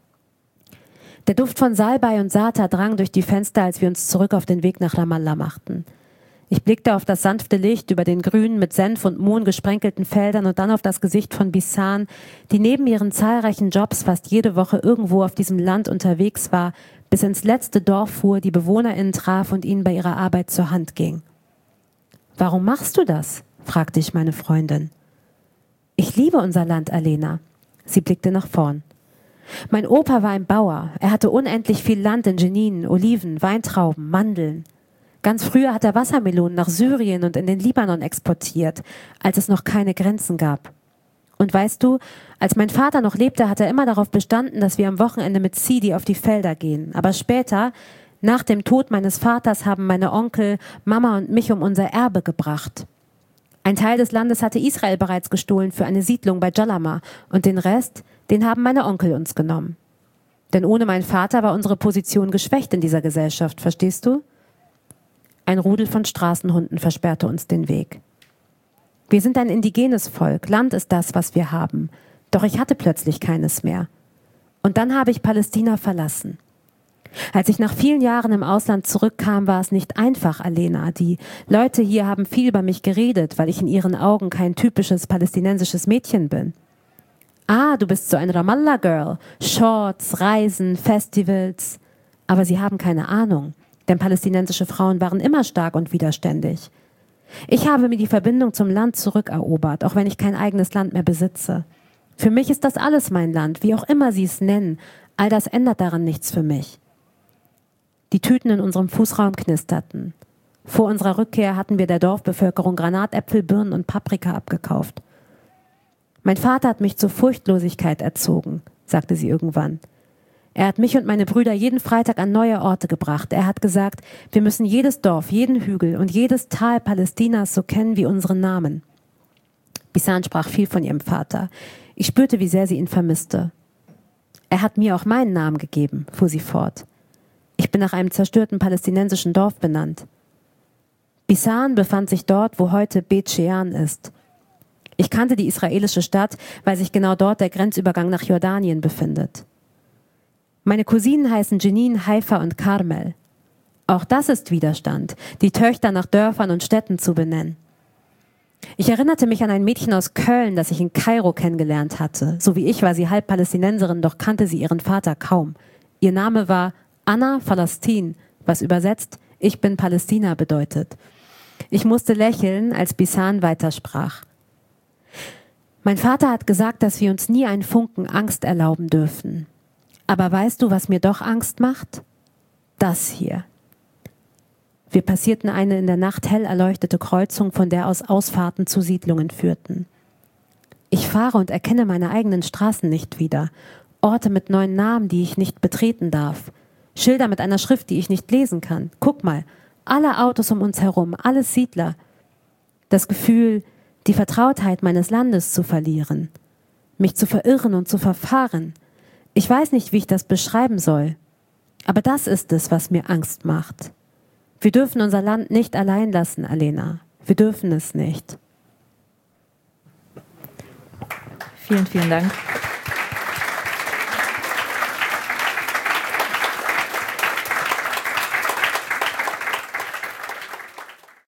Der Duft von Salbei und Sata drang durch die Fenster, als wir uns zurück auf den Weg nach Ramallah machten. Ich blickte auf das sanfte Licht über den grünen, mit Senf und Mohn gesprenkelten Feldern und dann auf das Gesicht von Bisan, die neben ihren zahlreichen Jobs fast jede Woche irgendwo auf diesem Land unterwegs war, bis ins letzte Dorf fuhr, die BewohnerInnen traf und ihnen bei ihrer Arbeit zur Hand ging. »Warum machst du das?« fragte ich meine Freundin. »Ich liebe unser Land, Alena.« Sie blickte nach vorn. »Mein Opa war ein Bauer. Er hatte unendlich viel Land in Jeninen, Oliven, Weintrauben, Mandeln. Ganz früher hat er Wassermelonen nach Syrien und in den Libanon exportiert, als es noch keine Grenzen gab. Und weißt du, als mein Vater noch lebte, hat er immer darauf bestanden, dass wir am Wochenende mit Sidi auf die Felder gehen. Aber später, nach dem Tod meines Vaters, haben meine Onkel, Mama und mich um unser Erbe gebracht. Ein Teil des Landes hatte Israel bereits gestohlen für eine Siedlung bei Jalama und den Rest, den haben meine Onkel uns genommen. Denn ohne meinen Vater war unsere Position geschwächt in dieser Gesellschaft, verstehst du? Ein Rudel von Straßenhunden versperrte uns den Weg. Wir sind ein indigenes Volk, Land ist das, was wir haben. Doch ich hatte plötzlich keines mehr. Und dann habe ich Palästina verlassen. Als ich nach vielen Jahren im Ausland zurückkam, war es nicht einfach, Alena. Die Leute hier haben viel über mich geredet, weil ich in ihren Augen kein typisches palästinensisches Mädchen bin. Ah, du bist so ein Ramallah-Girl. Shorts, Reisen, Festivals. Aber sie haben keine Ahnung, denn palästinensische Frauen waren immer stark und widerständig. Ich habe mir die Verbindung zum Land zurückerobert, auch wenn ich kein eigenes Land mehr besitze. Für mich ist das alles mein Land, wie auch immer sie es nennen. All das ändert daran nichts für mich. Die Tüten in unserem Fußraum knisterten. Vor unserer Rückkehr hatten wir der Dorfbevölkerung Granatäpfel, Birnen und Paprika abgekauft. Mein Vater hat mich zur Furchtlosigkeit erzogen, sagte sie irgendwann. Er hat mich und meine Brüder jeden Freitag an neue Orte gebracht. Er hat gesagt, wir müssen jedes Dorf, jeden Hügel und jedes Tal Palästinas so kennen wie unseren Namen. Bisan sprach viel von ihrem Vater. Ich spürte, wie sehr sie ihn vermisste. Er hat mir auch meinen Namen gegeben, fuhr sie fort. Ich bin nach einem zerstörten palästinensischen Dorf benannt. Bisan befand sich dort, wo heute Bet Shean ist. Ich kannte die israelische Stadt, weil sich genau dort der Grenzübergang nach Jordanien befindet. Meine Cousinen heißen Jenin, Haifa und Carmel. Auch das ist Widerstand, die Töchter nach Dörfern und Städten zu benennen. Ich erinnerte mich an ein Mädchen aus Köln, das ich in Kairo kennengelernt hatte. So wie ich war sie halb Palästinenserin, doch kannte sie ihren Vater kaum. Ihr Name war Anna Falastin, was übersetzt „Ich bin Palästina" bedeutet. Ich musste lächeln, als Bisan weitersprach. Mein Vater hat gesagt, dass wir uns nie einen Funken Angst erlauben dürfen. Aber weißt du, was mir doch Angst macht? Das hier. Wir passierten eine in der Nacht hell erleuchtete Kreuzung, von der aus Ausfahrten zu Siedlungen führten. Ich fahre und erkenne meine eigenen Straßen nicht wieder. Orte mit neuen Namen, die ich nicht betreten darf. Schilder mit einer Schrift, die ich nicht lesen kann. Guck mal, alle Autos um uns herum, alles Siedler. Das Gefühl, die Vertrautheit meines Landes zu verlieren. Mich zu verirren und zu verfahren. Ich weiß nicht, wie ich das beschreiben soll. Aber das ist es, was mir Angst macht. Wir dürfen unser Land nicht allein lassen, Alena. Wir dürfen es nicht. Vielen, vielen Dank.